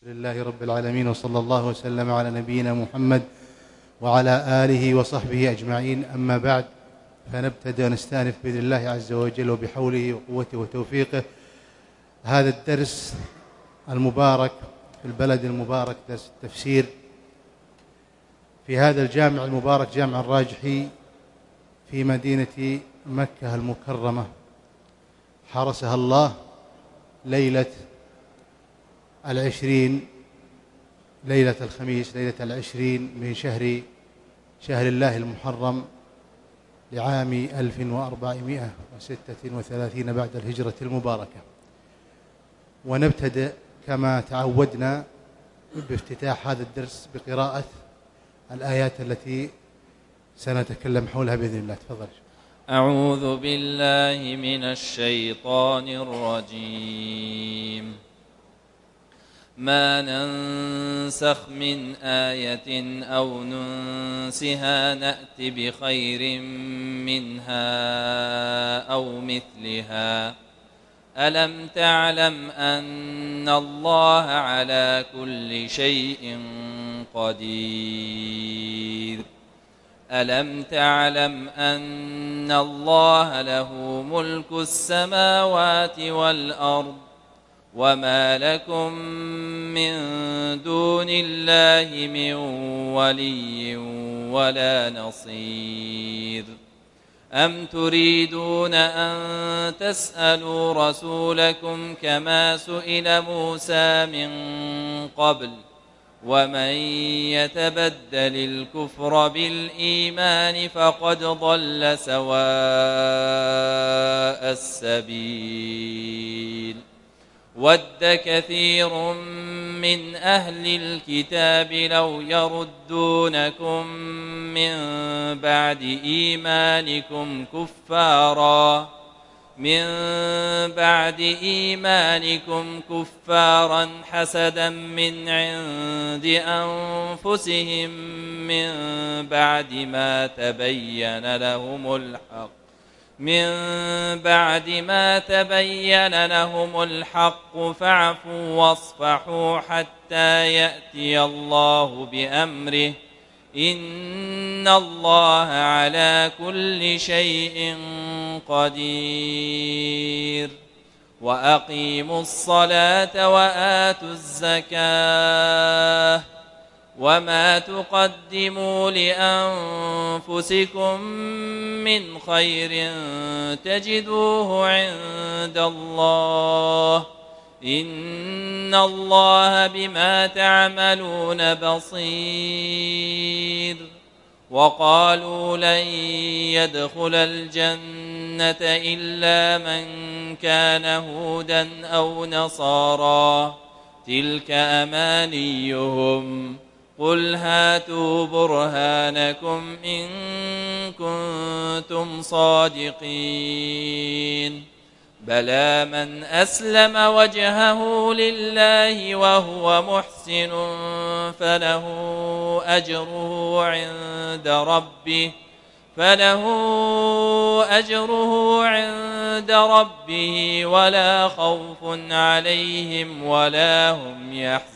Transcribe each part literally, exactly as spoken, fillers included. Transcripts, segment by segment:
لله رب العالمين، وصلى الله وسلم على نبينا محمد وعلى آله وصحبه أجمعين. أما بعد، فنبتدأ نستأنف بإذن الله عز وجل وبحوله وقوته وتوفيقه هذا الدرس المبارك في البلد المبارك، درس التفسير في هذا الجامع المبارك، جامع الراجحي في مدينة مكة المكرمة، حرسها الله ليلة العشرين، ليلة الخميس، ليلة العشرين من شهر شهر الله المحرم لعام ألف وأربعمائة وستة وثلاثين بعد الهجرة المباركة. ونبتدأ كما تعودنا بافتتاح هذا الدرس بقراءة الآيات التي سنتكلم حولها بإذن الله. تفضل. أعوذ بالله من الشيطان الرجيم. ما ننسخ من آية أو ننسها نأت بخير منها أو مثلها. ألم تعلم أن الله على كل شيء قدير. ألم تعلم أن الله له ملك السماوات والأرض وما لكم من دون الله من ولي ولا نصير. أم تريدون أن تسألوا رسولكم كما سئل موسى من قبل ومن يتبدل الكفر بالإيمان فقد ضل سواء السبيل. ود كثير من أهل الكتاب لو يردونكم من بعد إيمانكم كفارا من بعد إيمانكم كفارا حسدا من عند أنفسهم من بعد ما تبين لهم الحق من بعد ما تبين لهم الحق فاعفوا واصفحوا حتى يأتي الله بأمره إن الله على كل شيء قدير. وأقيموا الصلاة وآتوا الزكاة وما تقدموا لأنفسكم من خير تجدوه عند الله إن الله بما تعملون بصير. وقالوا لن يدخل الجنة إلا من كان هودا أو نصارى تلك أمانيهم قل هاتوا برهانكم إن كنتم صادقين. بلى من أسلم وجهه لله وهو محسن فله أجره عند ربه فله أجره عند ربه ولا خوف عليهم ولا هم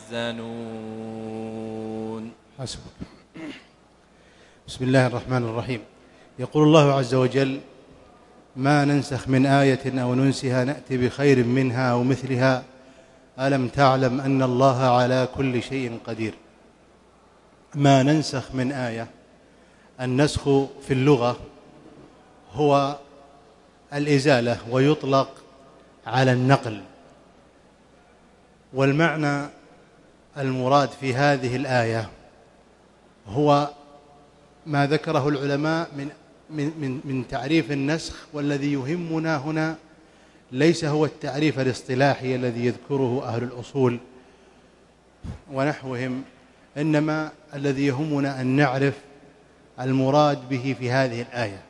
يحزنون. حسبك. بسم الله الرحمن الرحيم. يقول الله عز وجل: ما ننسخ من آية أو ننسها نأتي بخير منها أو مثلها ألم تعلم أن الله على كل شيء قدير. ما ننسخ من آية، النسخ في اللغة هو الإزالة ويطلق على النقل، والمعنى المراد في هذه الآية هو ما ذكره العلماء من من من من تعريف النسخ، والذي يهمنا هنا ليس هو التعريف الاصطلاحي الذي يذكره أهل الأصول ونحوهم، إنما الذي يهمنا أن نعرف المراد به في هذه الآية.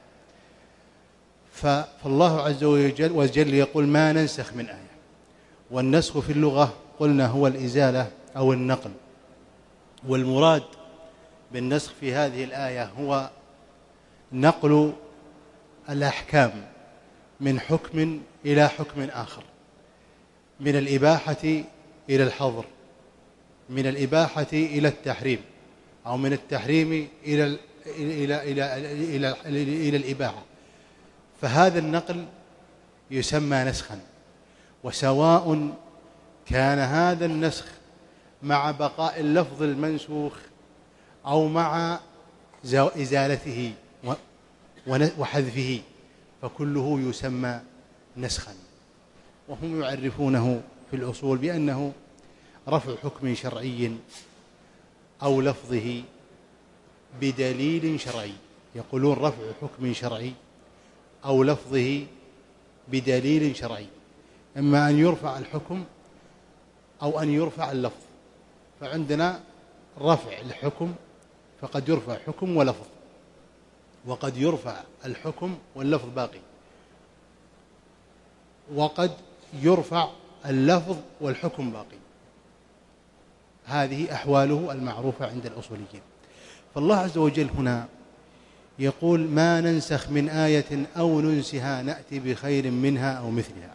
فالله عز وجل وجل يقول: ما ننسخ من آية، والنسخ في اللغة قلنا هو الإزالة أو النقل، والمراد بالنسخ في هذه الآية هو نقل الأحكام من حكم إلى حكم آخر، من الإباحة إلى الحظر، من الإباحة إلى التحريم، أو من التحريم إلى ال إلى إلى إلى إلى, إلى الإباحة، فهذا النقل يسمى نسخا. وسواء كان هذا النسخ مع بقاء اللفظ المنسوخ أو مع إزالته وحذفه، فكله يسمى نسخا. وهم يعرفونه في الأصول بأنه رفع حكم شرعي أو لفظه بدليل شرعي. يقولون رفع حكم شرعي أو لفظه بدليل شرعي، إما أن يرفع الحكم أو أن يرفع اللفظ. فعندنا رفع الحكم، فقد يرفع حكم ولفظ، وقد يرفع الحكم واللفظ باقي، وقد يرفع اللفظ والحكم باقي. هذه أحواله المعروفة عند الأصوليين. فالله عز وجل هنا يقول ما ننسخ من آية أو ننسها نأتي بخير منها أو مثلها.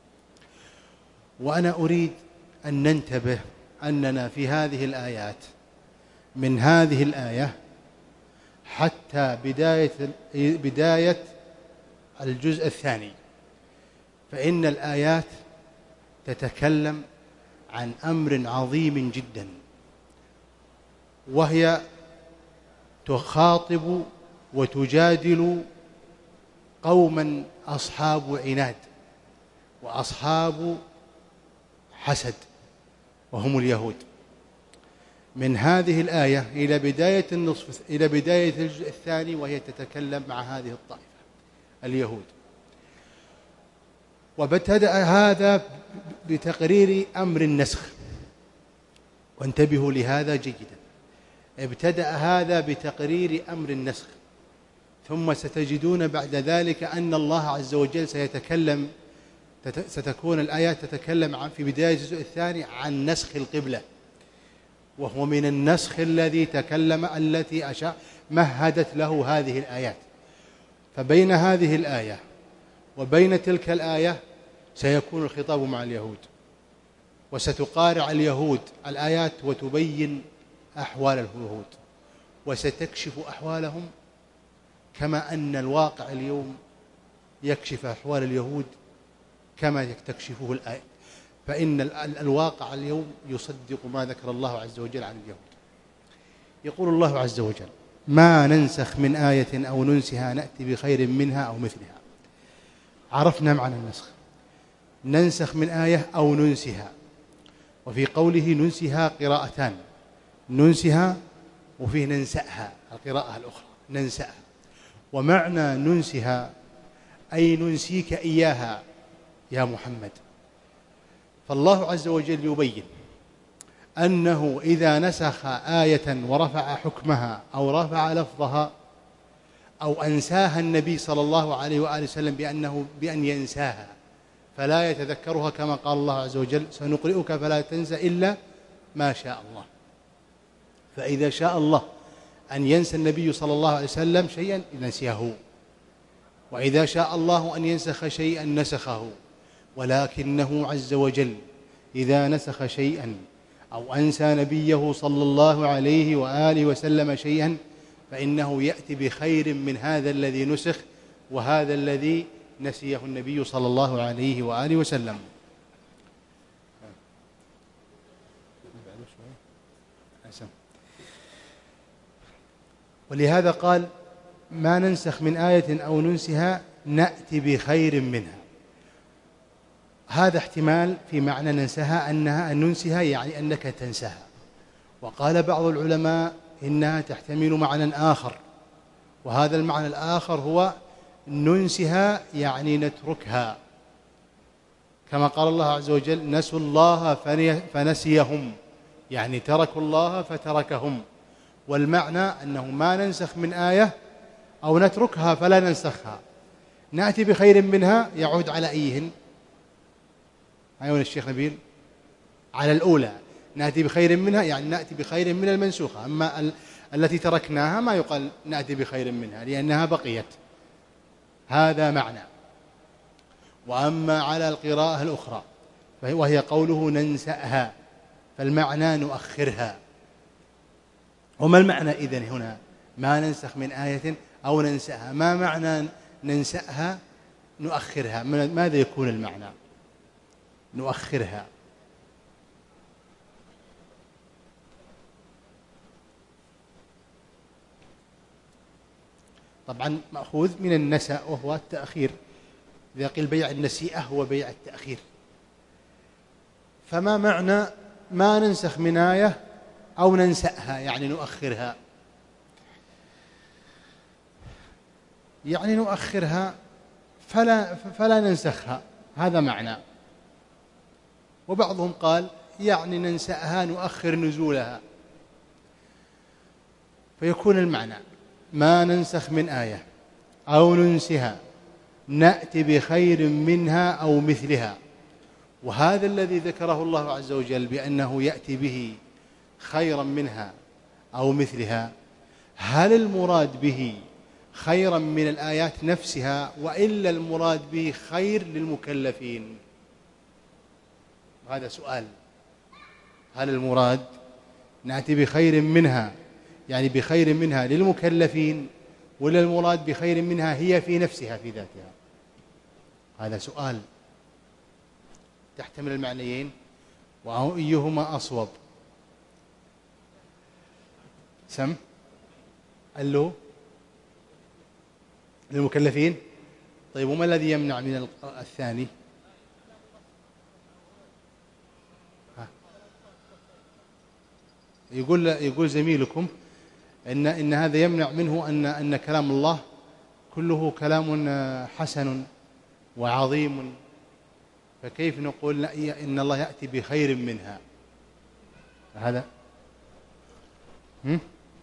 وأنا أريد أن ننتبه أننا في هذه الآيات من هذه الآية حتى بداية بداية الجزء الثاني، فإن الآيات تتكلم عن أمر عظيم جدا، وهي تخاطب وتجادل قوما أصحاب عناد وأصحاب حسد، وهم اليهود. من هذه الآية إلى بداية النصف إلى بداية الجزء الثاني، وهي تتكلم مع هذه الطائفة اليهود. وابتدأ هذا بتقرير أمر النسخ، وانتبهوا لهذا جيدا. ابتدأ هذا بتقرير أمر النسخ، ثم ستجدون بعد ذلك أن الله عز وجل سيتكلم ستكون الآيات تتكلم عن في بداية الجزء الثاني عن نسخ القبلة، وهو من النسخ الذي تكلم التي أشاء مهدت له هذه الآيات. فبين هذه الآية وبين تلك الآية سيكون الخطاب مع اليهود، وستقارع اليهود الآيات وتبين أحوال اليهود، وستكشف أحوالهم كما أن الواقع اليوم يكشف أحوال اليهود كما تكشفه الآية. فإن الواقع اليوم يصدق ما ذكر الله عز وجل عن اليهود. يقول الله عز وجل ما ننسخ من آية أو ننسها نأتي بخير منها أو مثلها. عرفنا معنى النسخ، ننسخ من آية أو ننسها. وفي قوله ننسها قراءتان، ننسها وفيه ننسأها القراءة الأخرى ننسأها. ومعنى ننسها أي ننسيك إياها يا محمد. فالله عز وجل يبين أنه إذا نسخ آية ورفع حكمها أو رفع لفظها أو أنساها النبي صلى الله عليه وآله وسلم بأنه بأن ينساها فلا يتذكرها، كما قال الله عز وجل سنقرئك فلا تنسى إلا ما شاء الله. فإذا شاء الله أن ينسى النبي صلى الله عليه وسلم شيئا نسيه، وإذا شاء الله أن ينسخ شيئا نسخه. ولكنه عز وجل إذا نسخ شيئا أو أنسى نبيه صلى الله عليه وآله وسلم شيئا فإنه يأتي بخير من هذا الذي نسخ وهذا الذي نسيه النبي صلى الله عليه وآله وسلم. ولهذا قال ما ننسخ من آية أو ننسها نأتي بخير منها. هذا احتمال في معنى ننسها أنها أن ننسها يعني أنك تنساها. وقال بعض العلماء إنها تحتمل معنى آخر، وهذا المعنى الآخر هو ننسها يعني نتركها، كما قال الله عز وجل نسوا الله فنسيهم، يعني تركوا الله فتركهم. والمعنى أنه ما ننسخ من آية أو نتركها فلا ننسخها، نأتي بخير منها يعود على أيهن؟ أيها الشيخ نبيل؟ على الأولى، نأتي بخير منها يعني نأتي بخير من المنسوخة. أما ال التي تركناها ما يقال نأتي بخير منها لأنها بقيت، هذا معنى. وأما على القراءة الأخرى وهي قوله ننسأها فالمعنى نؤخرها. وما المعنى إذن هنا؟ ما ننسخ من آية أو ننسأها. ما معنى ننسأها نؤخرها؟ ماذا يكون المعنى نؤخرها؟ طبعا مأخوذ من النسأ وهو التأخير. إذا قيل بيع النسيئة هو بيع التأخير. فما معنى ما ننسخ من آية أو ننسأها يعني نؤخرها؟ يعني نؤخرها فلا, فلا ننسخها، هذا معنى. وبعضهم قال يعني ننسأها نؤخر نزولها، فيكون المعنى ما ننسخ من آية أو ننسها نأتي بخير منها أو مثلها. وهذا الذي ذكره الله عز وجل بأنه يأتي به خيرا منها أو مثلها، هل المراد به خيرا من الآيات نفسها وإلا المراد به خير للمكلفين؟ هذا سؤال. هل المراد نأتي بخير منها يعني بخير منها للمكلفين ولا المراد بخير منها هي في نفسها في ذاتها؟ هذا سؤال تحتمل المعنيين، وأيهما أصوب؟ سم قال له للمكلفين. طيب وما الذي يمنع من الثاني؟ ها. يقول يقول زميلكم إن إن هذا يمنع منه أن أن كلام الله كله كلام حسن وعظيم، فكيف نقول إن الله يأتي بخير منها؟ هذا هم؟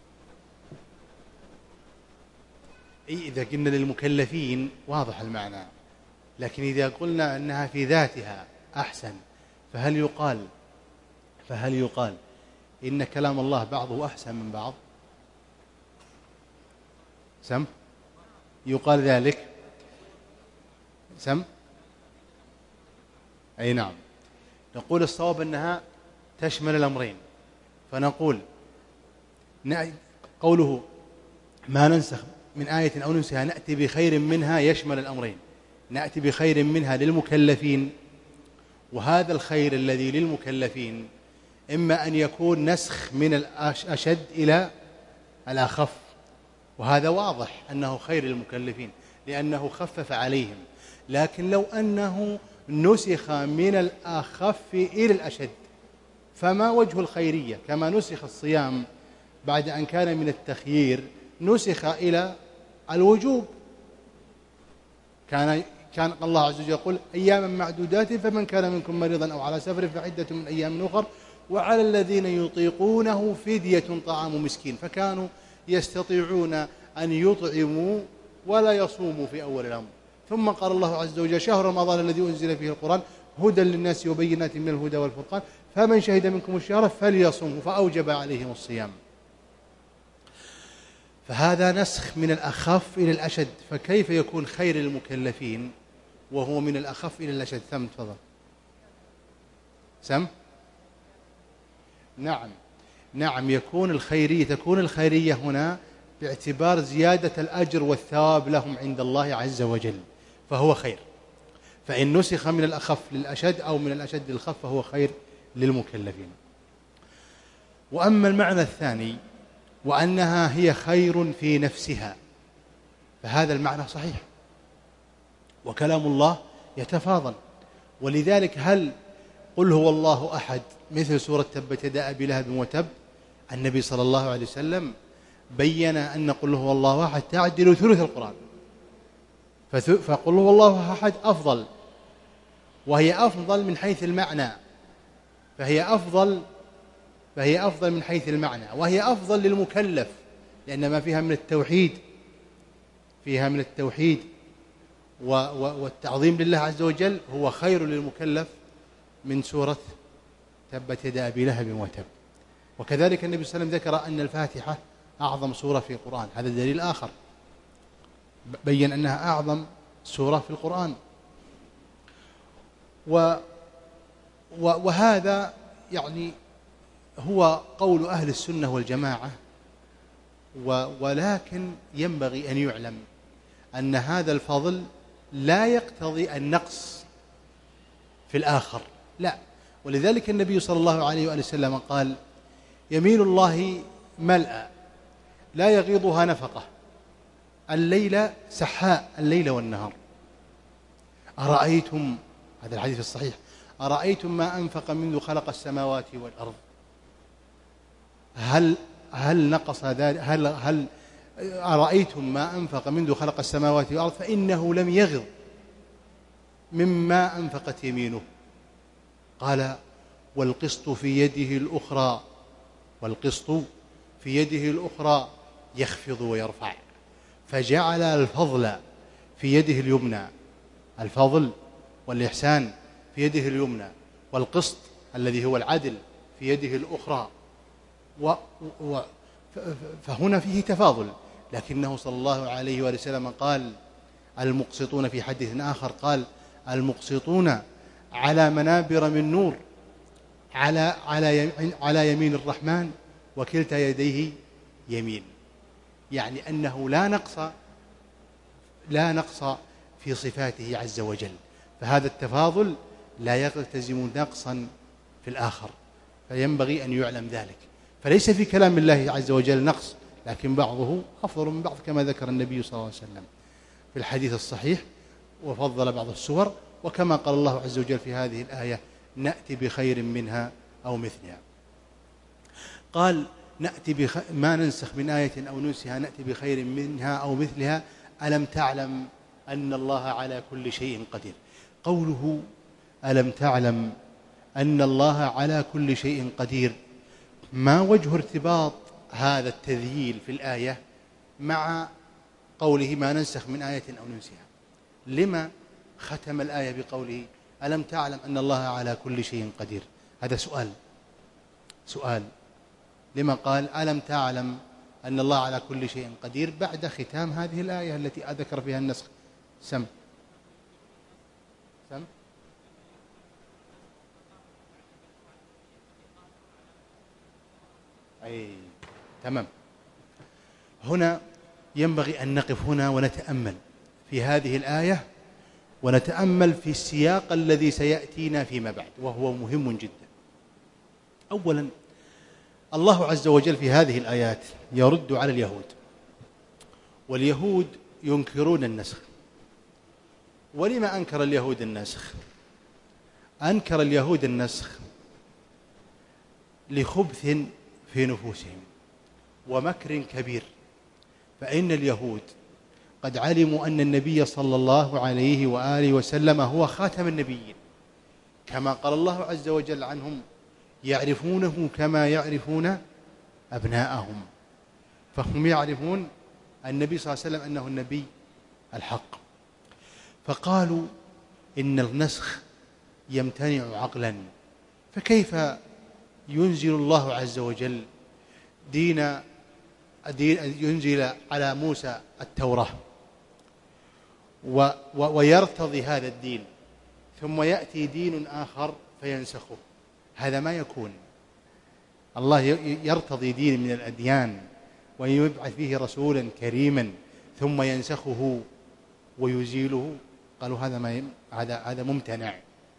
إذا قلنا للمكلفين واضح المعنى، لكن إذا قلنا أنها في ذاتها أحسن فهل يقال فهل يقال إن كلام الله بعضه أحسن من بعض؟ سم يقال ذلك؟ سم أي نعم. نقول الصواب أنها تشمل الأمرين، فنقول قوله ما ننسخ من آية أو ننسها نأتي بخير منها يشمل الأمرين، نأتي بخير منها للمكلفين، وهذا الخير الذي للمكلفين إما أن يكون نسخ من الأشد إلى الأخف، وهذا واضح أنه خير للمكلفين لأنه خفف عليهم. لكن لو أنه نسخ من الأخف إلى الأشد فما وجه الخيرية؟ كما نسخ الصيام بعد أن كان من التخيير نسخ إلى الوجوب. كان كان الله عز وجل يقول أياما معدودات فمن كان منكم مريضا أو على سفر فعدة من أيام أخر وعلى الذين يطيقونه فدية طعام مسكين، فكانوا يستطيعون أن يطعموا ولا يصوموا في أول الأمر. ثم قال الله عز وجل شهر رمضان الذي أنزل فيه القرآن هدى للناس وبينات من الهدى والفرقان فمن شهد منكم الشهر فليصومه، فأوجب عليهم الصيام. فهذا نسخ من الأخف إلى الأشد، فكيف يكون خير المكلفين وهو من الأخف إلى الأشد؟ سم تفضل. سم نعم نعم يكون الخيرية تكون الخيرية هنا باعتبار زيادة الأجر والثواب لهم عند الله عز وجل، فهو خير. فإن نسخ من الأخف للأشد أو من الأشد للأخف فهو خير للمكلفين. وأما المعنى الثاني وأنها هي خير في نفسها فهذا المعنى صحيح، وكلام الله يتفاضل. ولذلك هل قل هو الله أحد مثل سورة تبت يدا أبي لهب وتب؟ النبي صلى الله عليه وسلم بين أن قل هو الله أحد تعدل ثلث القرآن، فقل هو الله أحد أفضل، وهي أفضل من حيث المعنى، فهي أفضل فهي أفضل من حيث المعنى، وهي أفضل للمكلف لأن ما فيها من التوحيد فيها من التوحيد والتعظيم لله عز وجل هو خير للمكلف من سورة تبت يدا أبي لهب وتب. وكذلك النبي صلى الله عليه وسلم ذكر أن الفاتحة أعظم سورة في القرآن، هذا دليل آخر بين أنها أعظم سورة في القرآن. و وهذا يعني هو قول أهل السنة والجماعة، ولكن ينبغي أن يعلم أن هذا الفضل لا يقتضي النقص في الآخر، لا. ولذلك النبي صلى الله عليه وآله وسلم قال: يمين الله ملأى لا يغيضها نفقة، الليل سحاء الليل والنهار. أرأيتم، هذا الحديث الصحيح، أرأيتم ما أنفق منذ خلق السماوات والأرض، هل هل نقص ذلك؟ هل هل أرأيتم ما أنفق منذ خلق السماوات والأرض فإنه لم يغض مما أنفقت يمينه. قال: والقسط في يده الأخرى، والقسط في يده الأخرى يخفض ويرفع، فجعل الفضل في يده اليمنى، الفضل والإحسان في يده اليمنى، والقسط الذي هو العدل في يده الأخرى. و و فهنا فيه تفاضل، لكنه صلى الله عليه وسلم قال: المقسطون، في حديث آخر قال: المقسطون على منابر من نور على على على يمين الرحمن وكلتا يديه يمين، يعني أنه لا نقص لا نقص في صفاته عز وجل، فهذا التفاضل لا يلتزم نقصا في الآخر، فينبغي أن يعلم ذلك. فليس في كلام الله عز وجل نقص، لكن بعضه أفضل من بعض، كما ذكر النبي صلى الله عليه وسلم في الحديث الصحيح: وفضل بعض السور، وكما قال الله عز وجل في هذه الآية: نأتي بخير منها أو مثلها. قال: نأتي بخ... ما ننسخ من آية أو ننسها نأتي بخير منها أو مثلها، ألم تعلم أن الله على كل شيء قدير. قوله ألم تعلم أن الله على كل شيء قدير، ما وجه ارتباط هذا التذييل في الآية مع قوله ما ننسخ من آية أو ننسها؟ لما ختم الآية بقوله ألم تعلم أن الله على كل شيء قدير؟ هذا سؤال سؤال لما قال ألم تعلم أن الله على كل شيء قدير بعد ختام هذه الآية التي أذكر فيها النسخ؟ سم سم أي تمام. هنا ينبغي أن نقف هنا ونتأمل في هذه الآية، ونتأمل في السياق الذي سيأتينا فيما بعد، وهو مهم جدا. أولا، الله عز وجل في هذه الآيات يرد على اليهود، واليهود ينكرون النسخ. ولما أنكر اليهود النسخ؟ أنكر اليهود النسخ لخبث في نفوسهم ومكر كبير، فإن اليهود قد علموا أن النبي صلى الله عليه وآله وسلم هو خاتم النبيين، كما قال الله عز وجل عنهم: يعرفونه كما يعرفون أبناءهم. فهم يعرفون النبي صلى الله عليه وسلم أنه النبي الحق، فقالوا إن النسخ يمتنع عقلا، فكيف ينزل الله عز وجل دين, دين ينزل على موسى التوراة و و ويرتضي هذا الدين، ثم يأتي دين آخر فينسخه؟ هذا ما يكون. الله يرتضي دين من الأديان ويبعث فيه رسولا كريما ثم ينسخه ويزيله، قالوا هذا ما هذا هذا ممتنع.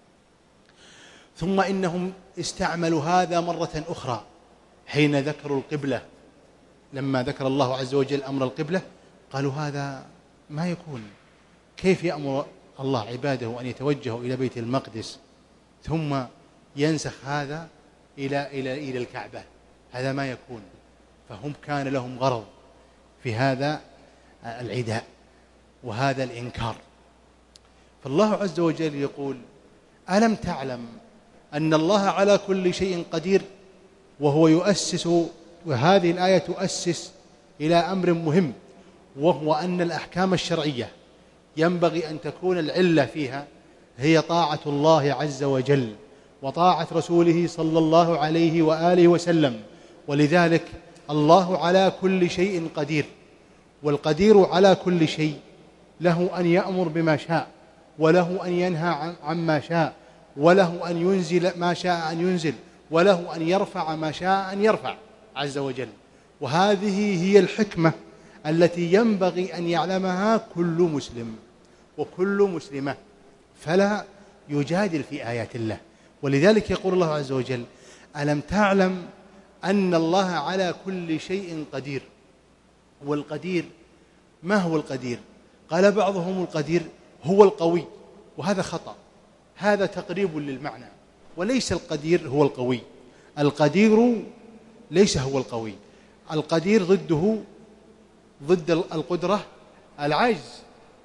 ثم إنهم استعملوا هذا مرة أخرى حين ذكروا القبلة، لما ذكر الله عز وجل أمر القبلة قالوا هذا ما يكون، كيف يأمر الله عباده أن يتوجهوا إلى بيت المقدس ثم ينسخ هذا إلى إلى إلى الكعبة؟ هذا ما يكون. فهم كان لهم غرض في هذا العداء وهذا الإنكار. فالله عز وجل يقول: ألم تعلم أن الله على كل شيء قدير، وهو يؤسس، وهذه الآية تؤسس إلى أمر مهم، وهو أن الأحكام الشرعية ينبغي أن تكون العلة فيها هي طاعة الله عز وجل وطاعة رسوله صلى الله عليه وآله وسلم. ولذلك الله على كل شيء قدير، والقدير على كل شيء له أن يأمر بما شاء، وله أن ينهى عما شاء، وله أن ينزل ما شاء أن ينزل، وله أن يرفع ما شاء أن يرفع عز وجل. وهذه هي الحكمة التي ينبغي أن يعلمها كل مسلم وكل مسلمة، فلا يجادل في آيات الله. ولذلك يقول الله عز وجل: ألم تعلم أن الله على كل شيء قدير. والقدير ما هو القدير؟ قال بعضهم القدير هو القوي، وهذا خطأ، هذا تقريب للمعنى، وليس القدير هو القوي. القدير ليس هو القوي، القدير ضده ضد القدرة العجز،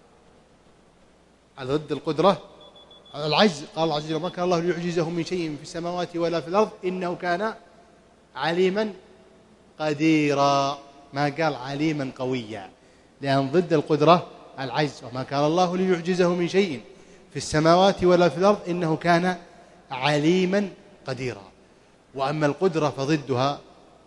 ضد القدرة العجز. قال الله عز وجل: ما كان الله ليعجزه من شيء في السماوات ولا في الأرض إنه كان عليما قديرا. ما قال عليما قويا، لأن ضد القدرة العجز. وما كان الله ليعجزه من شيء في السماوات ولا في الأرض إنه كان عليما قديرا. وأما القدرة فضدها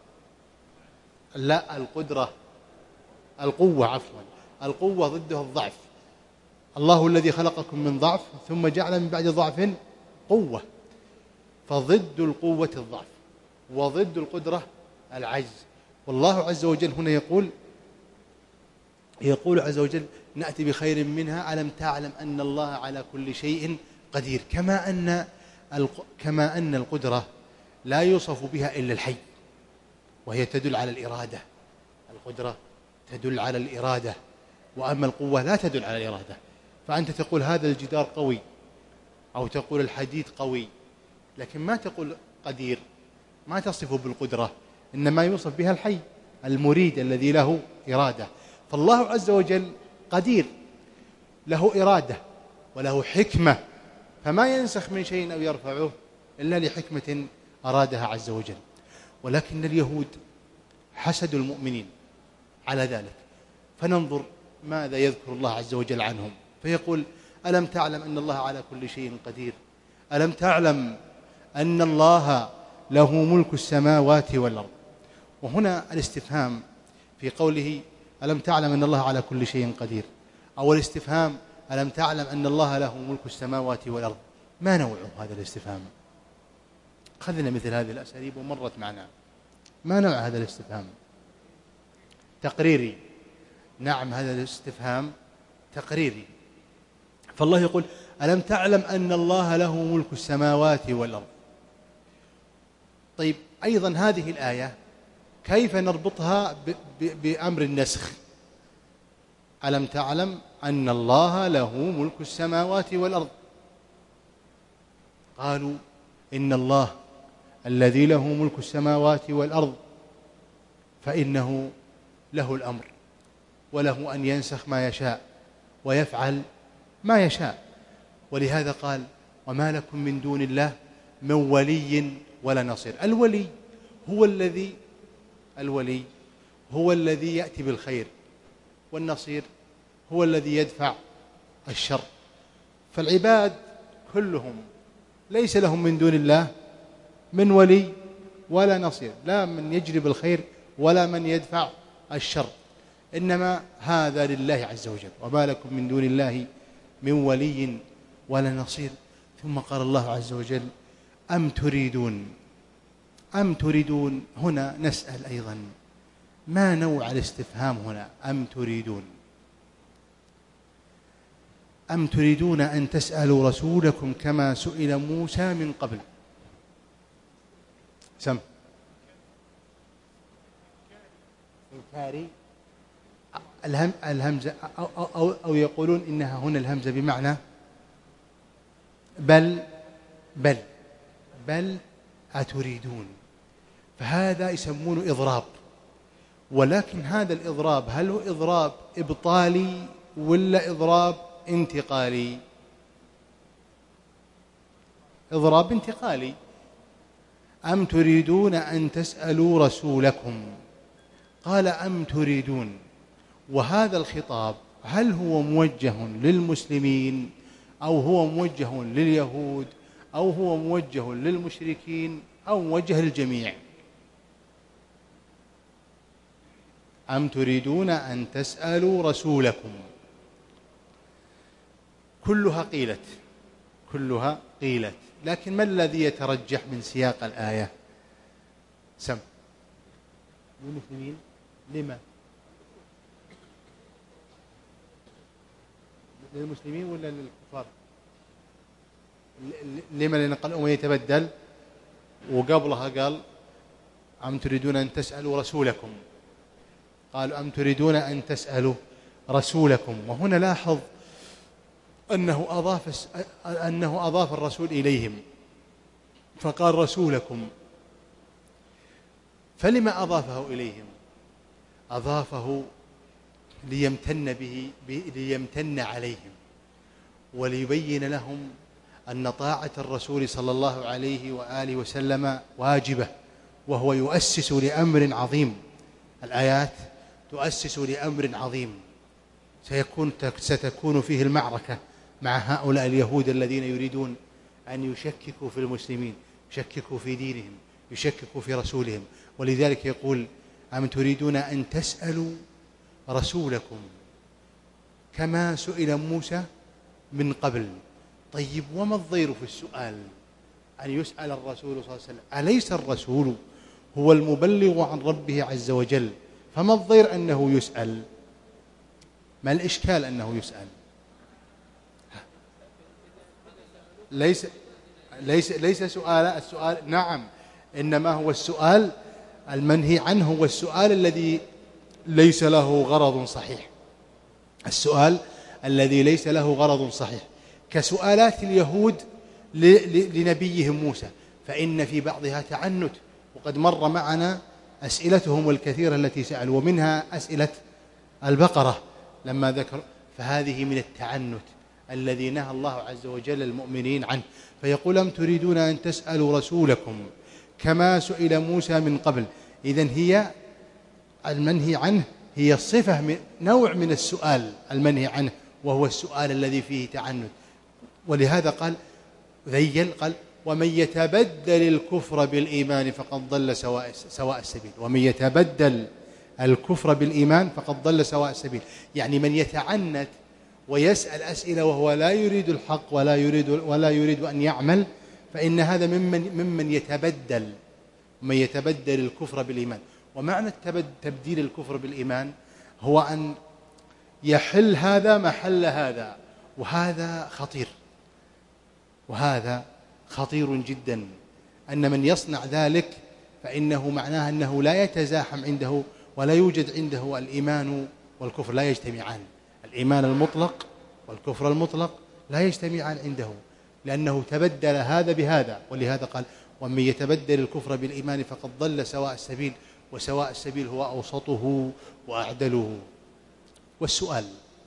لا القدرة القوة عفوا القوة ضدها الضعف. الله الذي خلقكم من ضعف ثم جعل من بعد ضعف قوة، فضد القوة الضعف وضد القدرة العجز. والله عز وجل هنا يقول يقول عز وجل: نأتي بخير منها ألم تعلم أن الله على كل شيء قدير. كما أن كما أن القدرة لا يوصف بها إلا الحي، وهي تدل على الإرادة. القدرة تدل على الإرادة، وأما القوة لا تدل على الإرادة. فأنت تقول هذا الجدار قوي، أو تقول الحديد قوي، لكن ما تقول قدير، ما تصفه بالقدرة، إنما يوصف بها الحي المريد الذي له إرادة. فالله عز وجل قدير، له إرادة وله حكمة، فما ينسخ من شيء أو يرفعه إلا لحكمة أرادها عز وجل. ولكن اليهود حسدوا المؤمنين على ذلك. فننظر ماذا يذكر الله عز وجل عنهم، فيقول: ألم تعلم أن الله على كل شيء قدير. ألم تعلم أن الله له ملك السماوات والأرض. وهنا الاستفهام في قوله ألم تعلم أن الله على كل شيء قدير، أو الاستفهام ألم تعلم أن الله له ملك السماوات والأرض، ما نوع هذا الاستفهام؟ خذنا مثل هذه الأساليب ومرت معنا. ما نوع هذا الاستفهام؟ تقريري. نعم، هذا الاستفهام تقريري. فالله يقول: ألم تعلم أن الله له ملك السماوات والأرض. طيب، أيضا هذه الآية كيف نربطها بأمر النسخ؟ ألم تعلم أن الله له ملك السماوات والأرض. قالوا: إن الله الذي له ملك السماوات والأرض فإنه له الأمر، وله أن ينسخ ما يشاء ويفعل ما يشاء. ولهذا قال: وما لكم من دون الله من ولي ولا نصير. الولي هو الذي الولي هو الذي يأتي بالخير، والنصير هو الذي يدفع الشر. فالعباد كلهم ليس لهم من دون الله من ولي ولا نصير، لا من يجلب الخير ولا من يدفع الشر، إنما هذا لله عز وجل. وما لكم من دون الله من ولي ولا نصير. ثم قال الله عز وجل: أم تريدون أم تريدون. هنا نسأل أيضا: ما نوع الاستفهام هنا؟ أم تريدون أم تريدون أن تسألوا رسولكم كما سئل موسى من قبل. سم إنكاري الهم الهمزة أو, أو, أو يقولون إنها هنا الهمزة بمعنى بل بل بل أتريدون، فهذا يسمونه إضراب. ولكن هذا الإضراب هل هو إضراب إبطالي ولا إضراب انتقالي؟ إضراب انتقالي. أم تريدون أن تسألوا رسولكم. قال: أم تريدون. وهذا الخطاب هل هو موجه للمسلمين أو هو موجه لليهود أو هو موجه للمشركين أو موجه للجميع؟ أم تريدون أن تسألوا رسولكم. كلها قيلت كلها قيلت لكن ما الذي يترجح من سياق الآية؟ سم للمسلمين لما؟ للمسلمين ولا للكفار؟ لما؟ لأن قال ومن يتبدل، وقبلها قال أم تريدون أن تسألوا رسولكم، قالوا أم تريدون أن تسألوا رسولكم. وهنا لاحظ أنه أضاف أنه أضاف الرسول إليهم فقال رسولكم. فلما أضافه إليهم؟ أضافه ليمتن به ليمتن عليهم وليبين لهم أن طاعة الرسول صلى الله عليه وآله وسلم واجبة، وهو يؤسس لأمر عظيم. الآيات تؤسس لأمر عظيم سيكون ستكون فيه المعركة مع هؤلاء اليهود الذين يريدون أن يشككوا في المسلمين، يشككوا في دينهم، يشككوا في رسولهم. ولذلك يقول أم تريدون أن تسألوا رسولكم كما سئل موسى من قبل. طيب وما الضير في السؤال أن يسأل الرسول صلى الله عليه وسلم؟ أليس الرسول هو المبلغ عن ربه عز وجل؟ فما الضير أنه يسأل؟ ما الإشكال أنه يسأل؟ ليس ليس ليس سؤال السؤال نعم، إنما هو السؤال المنهي عنه هو السؤال الذي ليس له غرض صحيح، السؤال الذي ليس له غرض صحيح، كسؤالات اليهود لنبيهم موسى، فإن في بعضها تعنت، وقد مر معنا أسئلتهم الكثيرة التي سألوا، ومنها أسئلة البقرة لما ذكر، فهذه من التعنت الذي نهى الله عز وجل المؤمنين عنه. فيقول أم تريدون أن تسألوا رسولكم كما سئل موسى من قبل. إذن هي المنهي عنه هي صفة من نوع من السؤال المنهي عنه، وهو السؤال الذي فيه تعنت. ولهذا قال ذيل قال ومن يتبدل الكفر بالإيمان فقد ضل سواء سواء السبيل. ومن يتبدل الكفر بالإيمان فقد ضل سواء السبيل، يعني من يتعنت ويسأل أسئلة وهو لا يريد الحق ولا يريد ولا يريد أن يعمل، فإن هذا ممن ممن يتبدل من يتبدل الكفر بالإيمان. ومعنى تبديل الكفر بالإيمان هو أن يحل هذا محل هذا، وهذا خطير، وهذا خطير جدا. أن من يصنع ذلك فإنه معناه أنه لا يتزاحم عنده ولا يوجد عنده الإيمان والكفر، لا يجتمعان. الإيمان المطلق والكفر المطلق لا يجتمعان عنده، لأنه تبدل هذا بهذا. ولهذا قال ومن يتبدل الكفر بالإيمان فقد ضل سواء السبيل، وسواء السبيل هو أوسطه وأعدله. والسؤال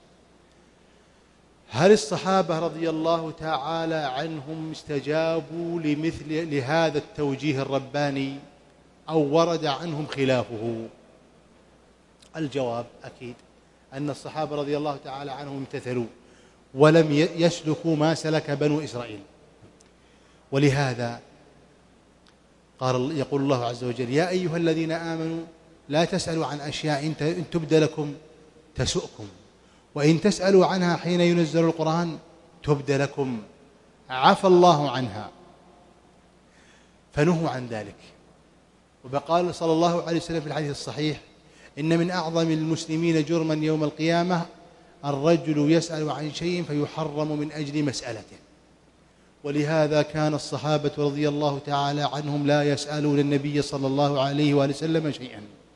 هل الصحابة رضي الله تعالى عنهم استجابوا لمثل لهذا التوجيه الرباني أو ورد عنهم خلافه؟ الجواب أكيد أن الصحابة رضي الله تعالى عنهم امتثلوا ولم يسلكوا ما سلك بنو إسرائيل. ولهذا قال يقول الله عز وجل يا أيها الذين آمنوا لا تسألوا عن أشياء إن تبد لكم تسؤكم، وإن تسألوا عنها حين ينزل القرآن تبد لكم عفى الله عنها. فنهوا عن ذلك. وقال صلى الله عليه وسلم في الحديث الصحيح إن من أعظم المسلمين جرما يوم القيامة الرجل يسأل عن شيء فيحرم من أجل مسألته. ولهذا كان الصحابة رضي الله تعالى عنهم لا يسألون النبي صلى الله عليه وآله وسلم شيئا،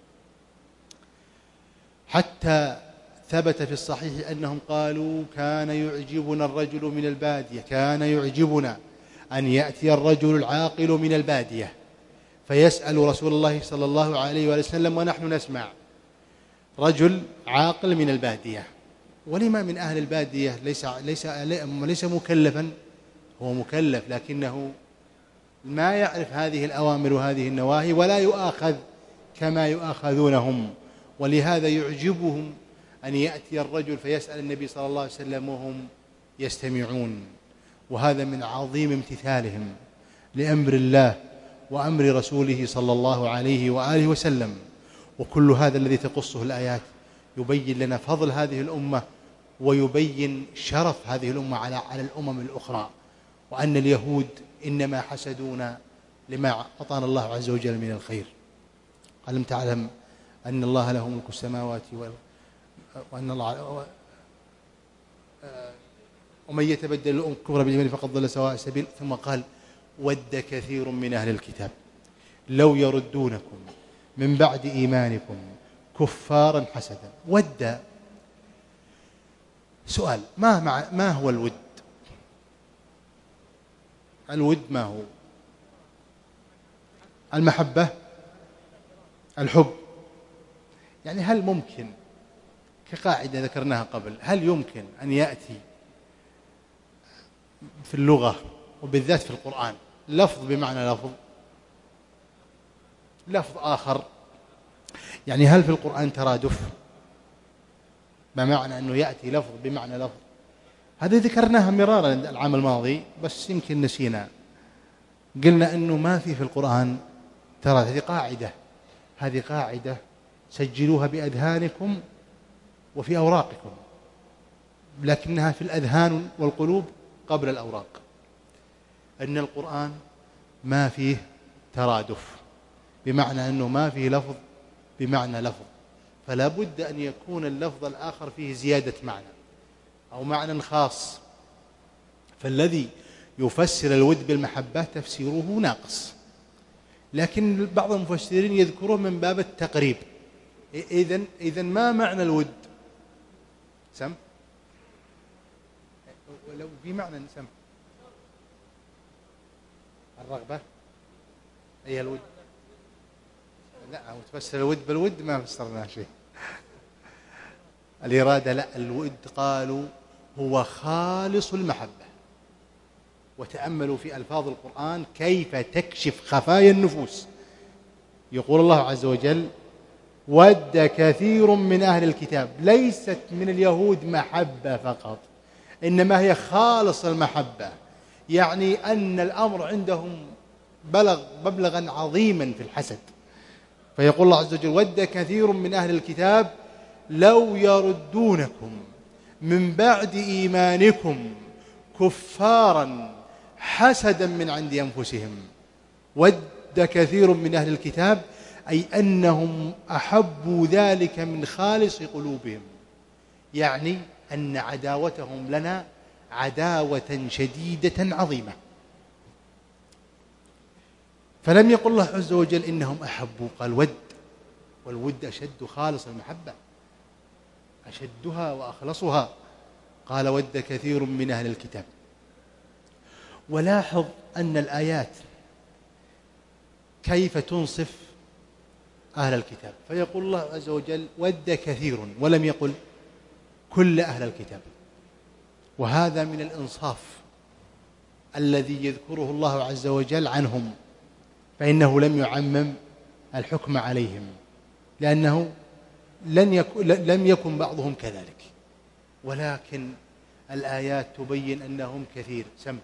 حتى ثبت في الصحيح أنهم قالوا كان يعجبنا الرجل من البادية، كان يعجبنا أن يأتي الرجل العاقل من البادية فيسأل رسول الله صلى الله عليه وآله وسلم ونحن نسمع. رجل عاقل من البادية، ولما من أهل البادية ليس, ليس, ليس مكلفا، هو مكلف لكنه ما يعرف هذه الأوامر وهذه النواهي ولا يؤاخذ كما يؤاخذونهم. ولهذا يعجبهم أن يأتي الرجل فيسأل النبي صلى الله عليه وسلم وهم يستمعون، وهذا من عظيم امتثالهم لأمر الله وأمر رسوله صلى الله عليه وآله وسلم. وكل هذا الذي تقصه الآيات يبين لنا فضل هذه الأمة ويبين شرف هذه الأمة على على الأمم الأخرى، وأن اليهود إنما حسدونا لما أعطانا الله عز وجل من الخير. ألم تعلم أن الله له ملك السماوات والأرض وأن الله ومن يتبدل الكفر بالإيمان فقد ضل سواء السبيل. ثم قال ود كثير من أهل الكتاب لو يردونكم من بعد إيمانكم كفارا حسدا. ود، سؤال، ما, مع ما هو الود؟ الود ما هو؟ المحبة، الحب. يعني هل ممكن، كقاعدة ذكرناها قبل، هل يمكن أن يأتي في اللغة وبالذات في القرآن لفظ بمعنى لفظ لفظ آخر؟ يعني هل في القرآن ترادف بمعنى أنه يأتي لفظ بمعنى لفظ؟ هذه ذكرناها مرارا العام الماضي بس يمكن نسينا. قلنا أنه ما في في القرآن ترادف. هذه قاعدة هذه قاعدة سجلوها بأذهانكم وفي أوراقكم، لكنها في الأذهان والقلوب قبل الأوراق. أن القرآن ما فيه ترادف بمعنى أنه ما فيه لفظ بمعنى لفظ، فلا بد أن يكون اللفظ الآخر فيه زيادة معنى أو معنى خاص. فالذي يفسر الود بالمحبة تفسيره ناقص، لكن بعض المفسرين يذكره من باب التقريب. إذن إذن ما معنى الود؟ سم ولو في معنى سم الرغبة، أي الود؟ لا، تفسر الود بالود ما فسرنا شيء. الإرادة لا، الود قالوا هو خالص المحبة. وتأملوا في ألفاظ القرآن كيف تكشف خفايا النفوس. يقول الله عز وجل ود كثير من أهل الكتاب، ليست من اليهود محبة فقط، إنما هي خالص المحبة، يعني أن الأمر عندهم بلغ مبلغا عظيما في الحسد. فيقول الله عز وجل ود كثير من أهل الكتاب لو يردونكم من بعد إيمانكم كفارا حسدا من عند أنفسهم. ود كثير من أهل الكتاب أي أنهم أحبوا ذلك من خالص قلوبهم، يعني أن عداوتهم لنا عداوة شديدة عظيمة. فلم يقل الله عز وجل إنهم أحبوا، قال ود، والود أشد خالص المحبة، أشدها وأخلصها. قال ود كثير من أهل الكتاب. ولاحظ أن الآيات كيف تنصف أهل الكتاب، فيقول الله عز وجل ود كثير ولم يقل كل أهل الكتاب. وهذا من الإنصاف الذي يذكره الله عز وجل عنهم، فإنه لم يعمم الحكم عليهم، لأنه لن يكن لم يكن بعضهم كذلك، ولكن الآيات تبين أنهم كثير. سم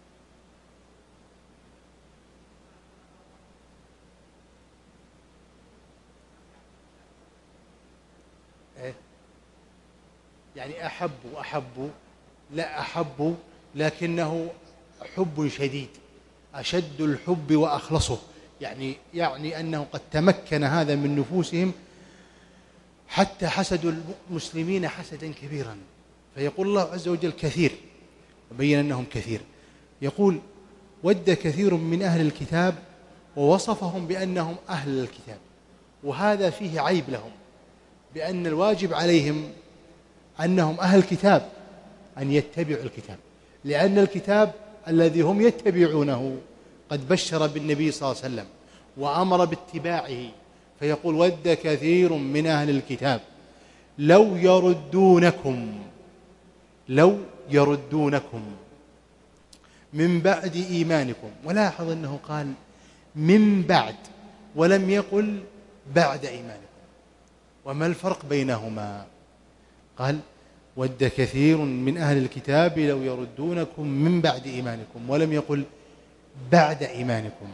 يعني أحبوا أحبوا لا أحبوا، لكنه حب شديد، أشد الحب وأخلصه، يعني يعني أنه قد تمكن هذا من نفوسهم حتى حسدوا المسلمين حسدا كبيرا. فيقول الله عز وجل كثير، وبين أنهم كثير. يقول ود كثير من أهل الكتاب، ووصفهم بأنهم أهل الكتاب، وهذا فيه عيب لهم، بأن الواجب عليهم أنهم أهل الكتاب أن يتبعوا الكتاب، لأن الكتاب الذي هم يتبعونه قد بشر بالنبي صلى الله عليه وسلم وأمر باتباعه. فيقول ود كثير من أهل الكتاب لو يردونكم لو يردونكم من بعد إيمانكم. ولاحظ أنه قال من بعد ولم يقل بعد إيمانكم. وما الفرق بينهما؟ قال ود كثير من أهل الكتاب لو يردونكم من بعد إيمانكم، ولم يقل بعد إيمانكم.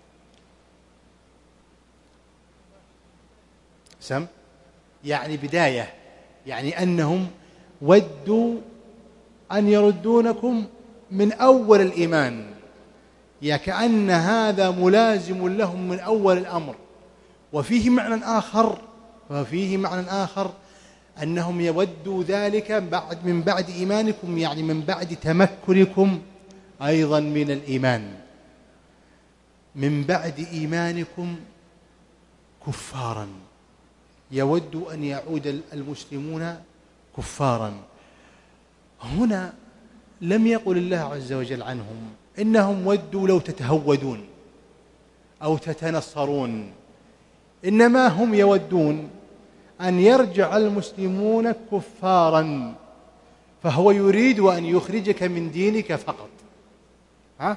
سم يعني بداية، يعني أنهم ودوا أن يردونكم من أول الإيمان، يا كأن هذا ملازم لهم من أول الأمر. وفيه معنى آخر وفيه معنى آخر أنهم يودوا ذلك بعد من بعد إيمانكم، يعني من بعد تمكنكم أيضا من الإيمان، من بعد إيمانكم كفارا، يود أن يعود المسلمون كفارا. هنا لم يقل الله عز وجل عنهم إنهم ودوا لو تتهودون أو تتنصرون، إنما هم يودون أن يرجع المسلمون كفارا، فهو يريد أن يخرجك من دينك فقط. ها؟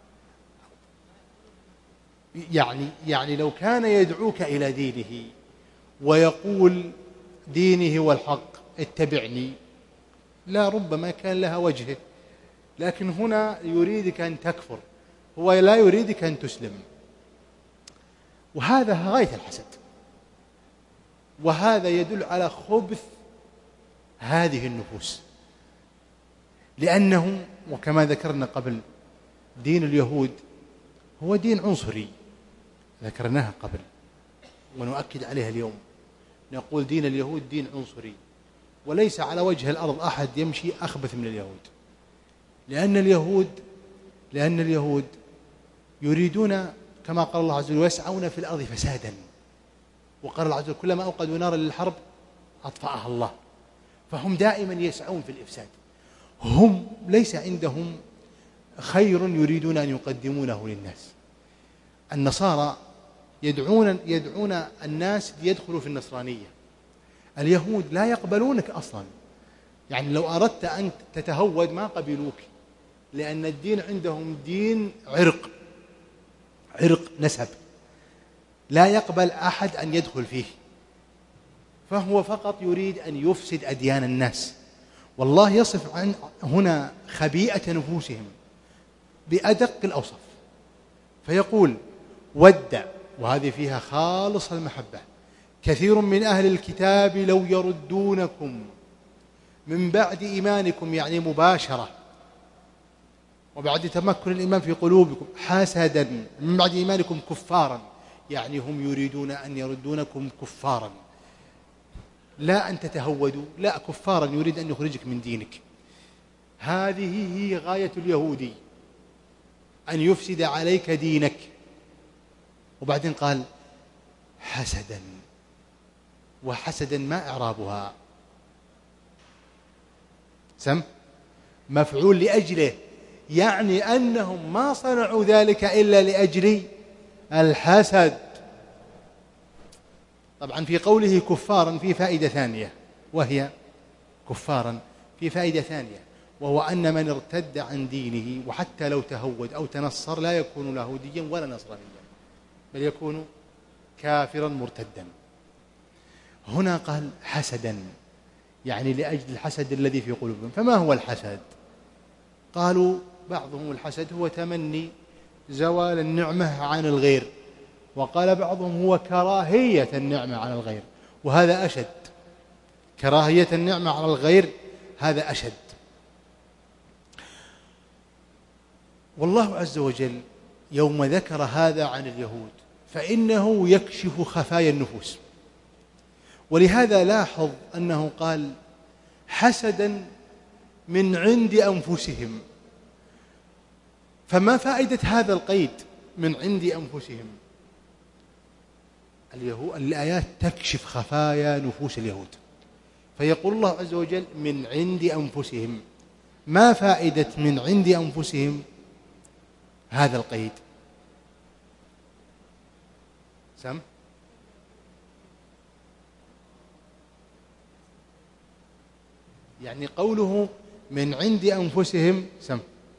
يعني يعني لو كان يدعوك إلى دينه ويقول دينه هو الحق اتبعني، لا ربما كان لها وجهه، لكن هنا يريدك أن تكفر، هو لا يريدك أن تسلم. وهذا غاية الحسد، وهذا يدل على خبث هذه النفوس، لأنه وكما ذكرنا قبل دين اليهود هو دين عنصري، ذكرناها قبل ونؤكد عليها اليوم، نقول دين اليهود دين عنصري، وليس على وجه الأرض أحد يمشي أخبث من اليهود، لأن اليهود لأن اليهود يريدون كما قال الله عز وجل ويسعون في الأرض فسادا، وقال الله عز وجل كلما أوقدوا نارا للحرب أطفأها الله، فهم دائما يسعون في الإفساد، هم ليس عندهم خير يريدون أن يقدمونه للناس. النصارى يدعون يدعون الناس ليدخلوا في النصرانية، اليهود لا يقبلونك أصلا، يعني لو أردت أن تتهود ما قبلوك، لأن الدين عندهم دين عرق عرق نسب، لا يقبل أحد أن يدخل فيه، فهو فقط يريد أن يفسد أديان الناس. والله يصف عن هنا خبيئة نفوسهم بأدق الأوصاف، فيقول ود، وهذه فيها خالص المحبة، كثير من أهل الكتاب لو يردونكم من بعد إيمانكم، يعني مباشرة وبعد تمكن الإيمان في قلوبكم، حسدا من بعد إيمانكم كفارا، يعني هم يريدون أن يردونكم كفارا، لا أن تتهودوا، لا كفارا، يريد أن يخرجك من دينك. هذه هي غاية اليهودي، أن يفسد عليك دينك. وبعدين قال حسدا، وحسدا ما إعرابها؟ سم مفعول لأجله، يعني أنهم ما صنعوا ذلك إلا لأجل الحسد. طبعا في قوله كفارا في فائدة ثانية، وهي كفارا في فائدة ثانية، وهو أن من ارتد عن دينه وحتى لو تهود أو تنصر لا يكون لا يهوديا ولا نصرانيا، بل يكون كافرا مرتدا. هنا قال حسدا، يعني لأجل الحسد الذي في قلوبهم. فما هو الحسد؟ قالوا بعضهم الحسد هو تمني زوال النعمة عن الغير، وقال بعضهم هو كراهية النعمة على الغير، وهذا أشد، كراهية النعمة على الغير هذا أشد. والله عز وجل يوم ذكر هذا عن اليهود فإنه يكشف خفايا النفوس، ولهذا لاحظ أنه قال حسدا من عند أنفسهم. فما فائدة هذا القيد من عند أنفسهم؟ اليهود الآيات تكشف خفايا نفوس اليهود، فيقول الله عز وجل من عند أنفسهم. ما فائدة من عند أنفسهم هذا القيد؟ سم يعني قوله من عند أنفسهم سم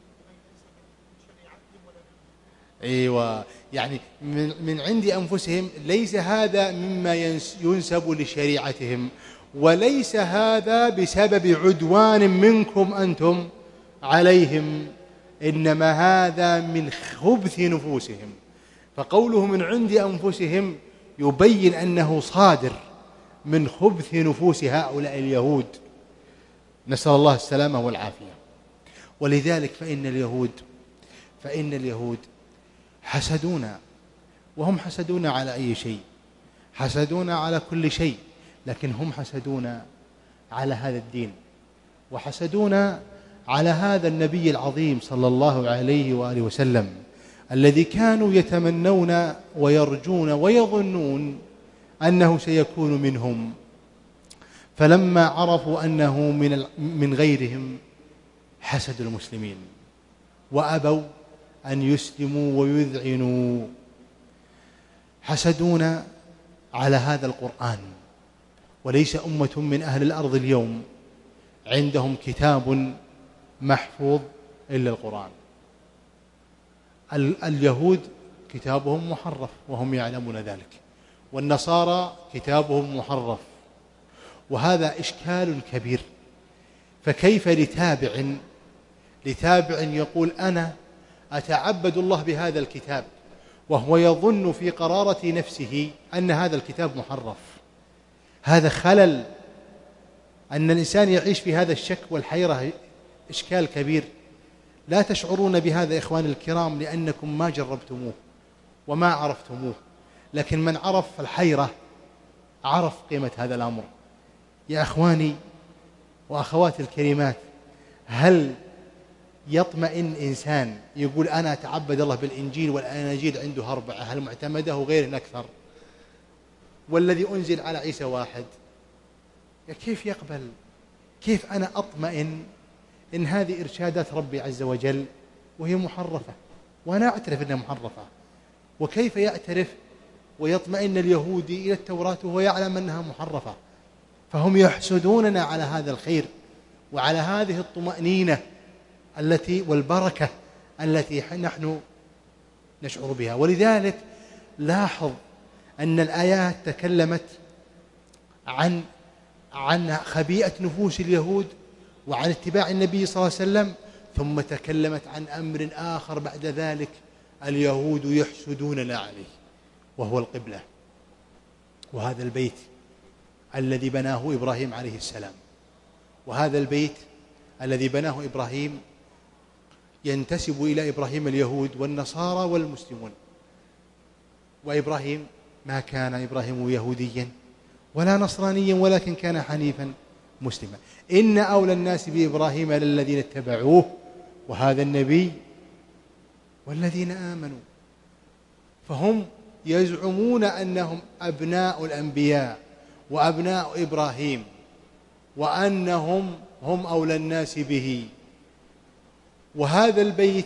أيوة، يعني من, من عند أنفسهم، ليس هذا مما ينسب لشريعتهم، وليس هذا بسبب عدوان منكم أنتم عليهم، إنما هذا من خبث نفوسهم. فقوله من عند أنفسهم يبين أنه صادر من خبث نفوس هؤلاء اليهود، نسأل الله السلامة والعافية. ولذلك فإن اليهود فإن اليهود حسدونا، وهم حسدونا على أي شيء؟ حسدونا على كل شيء، لكن هم حسدونا على هذا الدين، وحسدونا على هذا النبي العظيم صلى الله عليه وآله وسلم الذي كانوا يتمنون ويرجون ويظنون أنه سيكون منهم، فلما عرفوا أنه من من غيرهم حسدوا المسلمين وأبوا أن يسلموا ويذعنوا. حسدونا على هذا القرآن، وليس أمة من أهل الأرض اليوم عندهم كتاب محفوظ إلا القرآن. اليهود كتابهم محرف وهم يعلمون ذلك، والنصارى كتابهم محرف، وهذا إشكال كبير. فكيف لتابع لتابع يقول أنا أتعبد الله بهذا الكتاب وهو يظن في قرارة نفسه أن هذا الكتاب محرف؟ هذا خلل. أن الإنسان يعيش في هذا الشك والحيرة إشكال كبير. لا تشعرون بهذا إخواني الكرام لأنكم ما جربتموه وما عرفتموه، لكن من عرف الحيرة عرف قيمة هذا الأمر. يا أخواني وأخواتي الكريمات، هل يطمئن إنسان يقول أنا أتعبد الله بالإنجيل والأناجيل عنده أربعة، هل معتمده غير أكثر، والذي أنزل على عيسى واحد؟ كيف يقبل؟ كيف أنا أطمئن إن هذه إرشادات ربي عز وجل وهي محرفة وأنا أعترف أنها محرفة؟ وكيف يعترف ويطمئن اليهودي إلى التوراة وهو يعلم أنها محرفة؟ فهم يحسدوننا على هذا الخير وعلى هذه الطمأنينة التي والبركة التي نحن نشعر بها. ولذلك لاحظ أن الآيات تكلمت عن عن خبيئة نفوس اليهود وعن اتباع النبي صلى الله عليه وسلم، ثم تكلمت عن أمر آخر بعد ذلك اليهود يحسدوننا عليه، وهو القبلة، وهذا البيت الذي بناه إبراهيم عليه السلام. وهذا البيت الذي بناه إبراهيم ينتسب إلى إبراهيم اليهود والنصارى والمسلمون. وإبراهيم ما كان إبراهيم يهوديا ولا نصرانيا، ولكن كان حنيفا مسلما. إن أولى الناس بإبراهيم للذين اتبعوه وهذا النبي والذين آمنوا. فهم يزعمون أنهم أبناء الأنبياء وأبناء إبراهيم، وأنهم هم أولى الناس به. وهذا البيت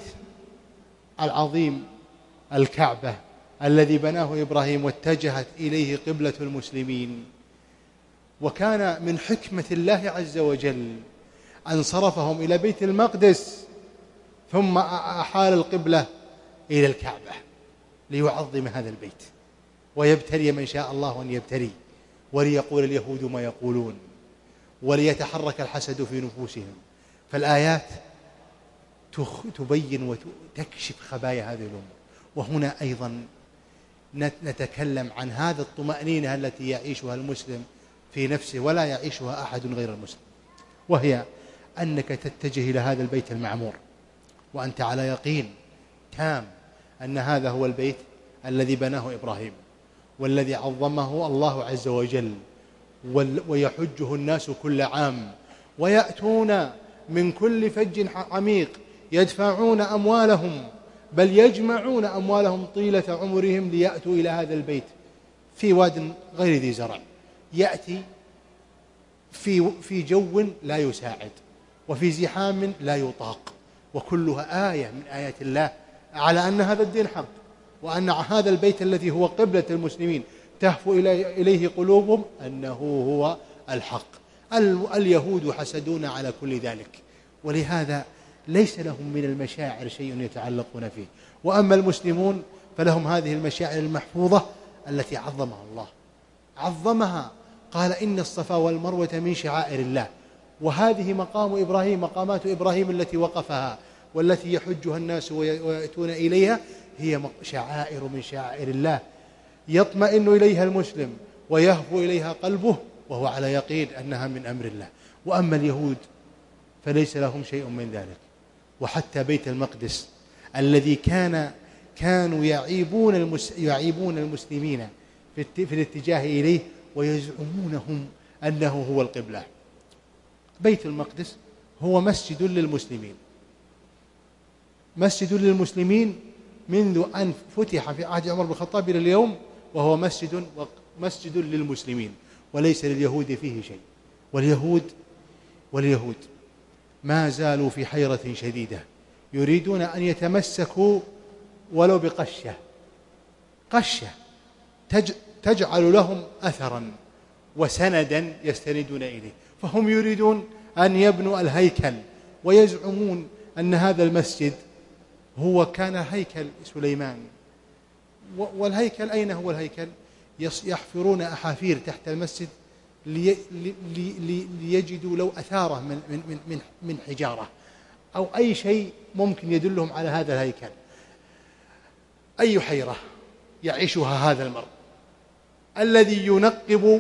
العظيم الكعبة الذي بناه إبراهيم واتجهت إليه قبلة المسلمين، وكان من حكمة الله عز وجل أن صرفهم إلى بيت المقدس ثم أحال القبلة إلى الكعبة ليعظم هذا البيت ويبتلي من شاء الله أن يبتلي، وليقول اليهود ما يقولون، وليتحرك الحسد في نفوسهم. فالآيات تبين وتكشف خبايا هذه الأمور. وهنا أيضا نتكلم عن هذا الطمأنينة التي يعيشها المسلم في نفسه ولا يعيشها أحد غير المسلم، وهي أنك تتجه إلى هذا البيت المعمور وأنت على يقين تام أن هذا هو البيت الذي بناه إبراهيم والذي عظمه الله عز وجل، ويحجه الناس كل عام، ويأتون من كل فج عميق يدفعون أموالهم، بل يجمعون أموالهم طيلة عمرهم ليأتوا إلى هذا البيت في واد غير ذي زرع، يأتي في في جو لا يساعد وفي زحام لا يطاق، وكلها آية من آيات الله على أن هذا الدين حق، وأن هذا البيت الذي هو قبلة المسلمين تهفو إليه قلوبهم أنه هو الحق. اليهود حسدون على كل ذلك، ولهذا ليس لهم من المشاعر شيء يتعلقون فيه. وأما المسلمون فلهم هذه المشاعر المحفوظة التي عظمها الله، عظمها، قال إن الصفا والمروة من شعائر الله. وهذه مقام إبراهيم، مقامات إبراهيم التي وقفها والتي يحجها الناس ويأتون إليها هي شعائر من شعائر الله، يطمئن إليها المسلم ويهفو إليها قلبه وهو على يقين أنها من أمر الله. وأما اليهود فليس لهم شيء من ذلك. وحتى بيت المقدس الذي كان كانوا يعيبون المس يعيبون المسلمين في, في الاتجاه إليه ويزعمونهم أنه هو القبلة. بيت المقدس هو مسجد للمسلمين، مسجد للمسلمين منذ أن فتح في عهد عمر بن الخطاب إلى اليوم، وهو مسجد مسجد للمسلمين وليس لليهود فيه شيء. واليهود واليهود ما زالوا في حيرة شديدة، يريدون أن يتمسكوا ولو بقشة قشة تجعل لهم أثرا وسندا يستندون إليه. فهم يريدون أن يبنوا الهيكل، ويزعمون أن هذا المسجد هو كان هيكل سليمان. والهيكل أين هو الهيكل؟ يحفرون أحافير تحت المسجد لي لي ليجدوا لو أثاره من, من, من, من حجارة أو أي شيء ممكن يدلهم على هذا الهيكل. أي حيرة يعيشها هذا المرء الذي ينقب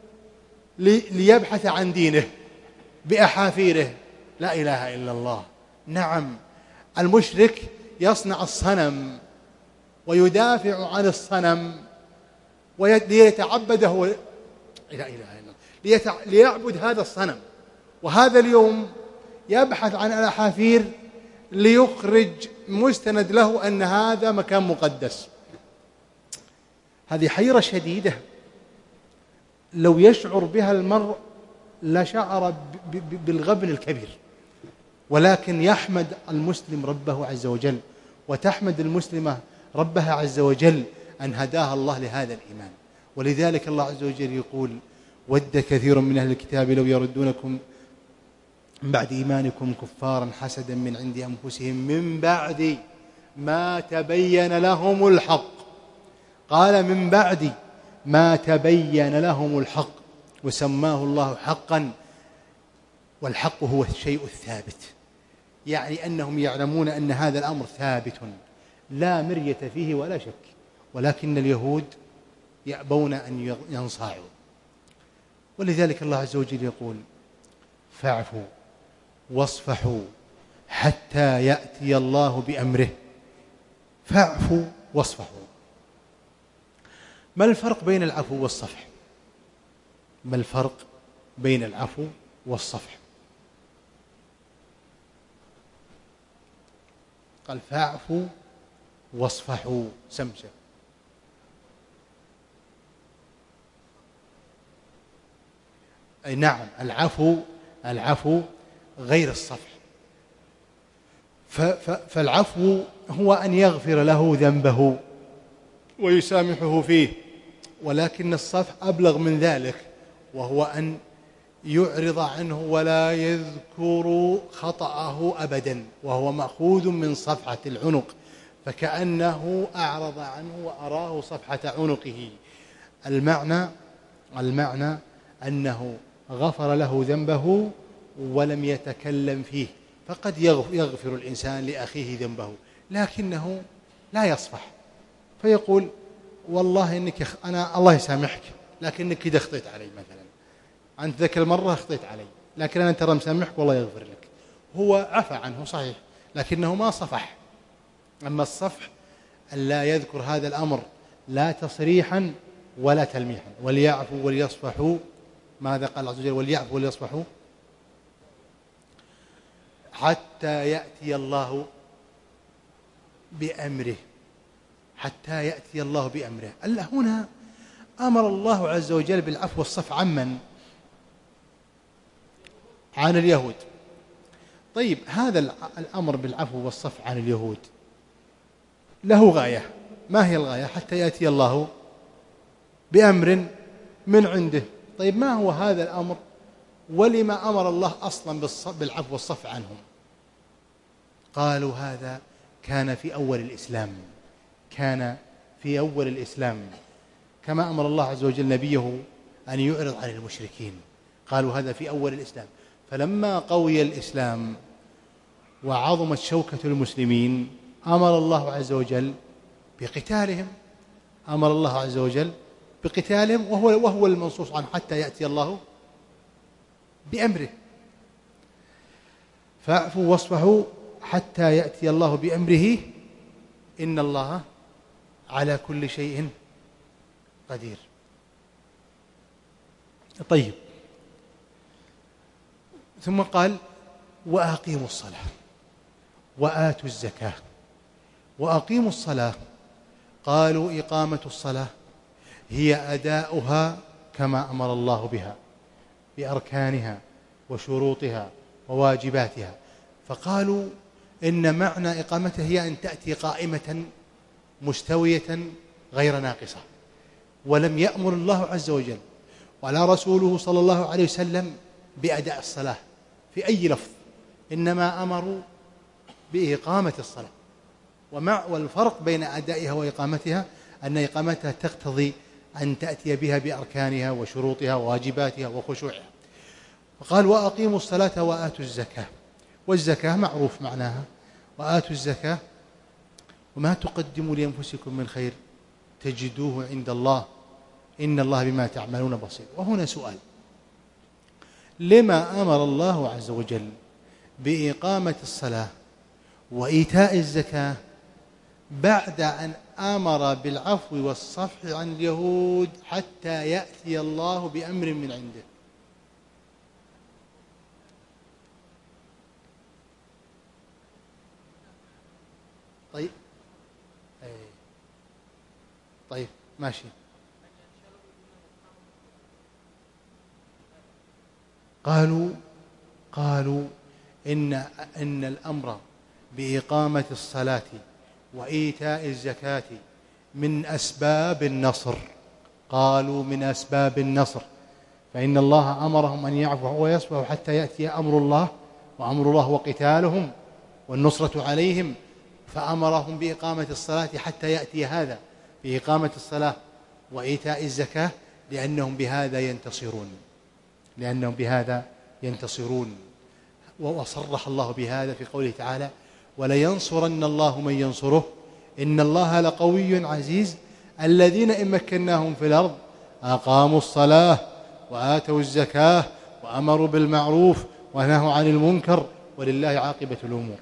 ليبحث عن دينه بأحافيره. لا إله إلا الله. نعم، المشرك يصنع الصنم ويدافع عن الصنم ليتعبده، لا إله إلا الله، ليعبد هذا الصنم. وهذا اليوم يبحث عن الأحافير ليخرج مستند له أن هذا مكان مقدس. هذه حيرة شديدة لو يشعر بها المرء لشعر بالغبن الكبير. ولكن يحمد المسلم ربه عز وجل، وتحمد المسلمة ربها عز وجل أن هداها الله لهذا الإيمان. ولذلك الله عز وجل يقول: ود كثير من أهل الكتاب لو يردونكم من بعد إيمانكم كفارا حسدا من عند أنفسهم من بعد ما تبين لهم الحق. قال من بعد ما تبين لهم الحق، وسماه الله حقا. والحق هو الشيء الثابت، يعني أنهم يعلمون أن هذا الأمر ثابت لا مرية فيه ولا شك. ولكن اليهود يأبون أن ينصاعوا. ولذلك الله عز وجل يقول: فاعفوا واصفحوا حتى يأتي الله بأمره. فاعفوا واصفحوا. ما الفرق بين العفو والصفح؟ ما الفرق بين العفو والصفح؟ قال: فاعفوا واصفحوا. سمسة. أي نعم، العفو العفو غير الصفح. فالعفو هو أن يغفر له ذنبه ويسامحه فيه، ولكن الصفح أبلغ من ذلك، وهو أن يعرض عنه ولا يذكر خطأه أبدا، وهو مأخوذ من صفحة العنق، فكأنه أعرض عنه وأراه صفحة عنقه. المعنى المعنى أنه غفر له ذنبه ولم يتكلم فيه. فقد يغفر الإنسان لأخيه ذنبه لكنه لا يصفح، فيقول: والله إنك أنا الله يسامحك، لكنك كده خطيت علي مثلا، أنت ذاك المرة خطيت علي، لكن أنا ترى مسامحك والله يغفر لك. هو عفى عنه صحيح، لكنه ما صفح. أما الصفح أن لا يذكر هذا الأمر لا تصريحا ولا تلميحا. وليعفوا وليصفحوا. ماذا قال الله عز وجل؟ وليعفوا وليصفحوا حتى يأتي الله بأمره. حتى يأتي الله بأمره. ألا هنا أمر الله عز وجل بالعفو والصفح عمن؟ عن اليهود. طيب، هذا الأمر بالعفو والصفح عن اليهود له غاية. ما هي الغاية؟ حتى يأتي الله بأمر من عنده. طيب، ما هو هذا الأمر؟ ولما أمر الله أصلا بالعفو والصفح عنهم؟ قالوا: هذا كان في أول الإسلام، كان في أول الإسلام، كما أمر الله عز وجل نبيه أن يعرض عن المشركين. قالوا هذا في أول الإسلام. فلما قوي الإسلام وعظمت شوكة المسلمين أمر الله عز وجل بقتالهم. أمر الله عز وجل بقتالهم، وهو, وهو المنصوص عنه: حتى يأتي الله بأمره. فاعفوا واصفحوا حتى يأتي الله بأمره إن الله على كل شيء قدير. طيب، ثم قال وأقيموا الصلاة وآتوا الزكاة. وأقيموا الصلاة، قالوا إقامة الصلاة هي أداؤها كما أمر الله بها بأركانها وشروطها وواجباتها، فقالوا إن معنى إقامتها هي أن تأتي قائمة مستوية غير ناقصة. ولم يأمر الله عز وجل وعلى رسوله صلى الله عليه وسلم بأداء الصلاة في أي لفظ، إنما أمروا بإقامة الصلاة. ومع والفرق بين أدائها وإقامتها أن إقامتها تقتضي أن تأتي بها بأركانها وشروطها وواجباتها وخشوعها. فقال وأقيموا الصلاة وآتوا الزكاة. والزكاة معروف معناها، وآتوا الزكاة وما تقدموا لأنفسكم من خير تجدوه عند الله إن الله بما تعملون بصير. وهنا سؤال: لما أمر الله عز وجل بإقامة الصلاة وإيتاء الزكاة بعد أن أمر بالعفو والصفح عن اليهود حتى يأتي الله بأمر من عنده؟ طيب طيب ماشي. قالوا قالوا إن إن الأمر بإقامة الصلاة وإيتاء الزكاة من أسباب النصر. قالوا من أسباب النصر، فإن الله أمرهم أن يعفوا ويصفحوا حتى يأتي أمر الله، وأمر الله وقتالهم والنصرة عليهم، فأمرهم بإقامة الصلاة حتى يأتي هذا بإقامة الصلاة وإيتاء الزكاة لأنهم بهذا ينتصرون لأنهم بهذا ينتصرون. وصرح الله بهذا في قوله تعالى: ولينصرن الله من ينصره إن الله لقوي عزيز الذين إن مكناهم في الأرض أقاموا الصلاة وآتوا الزكاة وأمروا بالمعروف ونهوا عن المنكر ولله عاقبة الأمور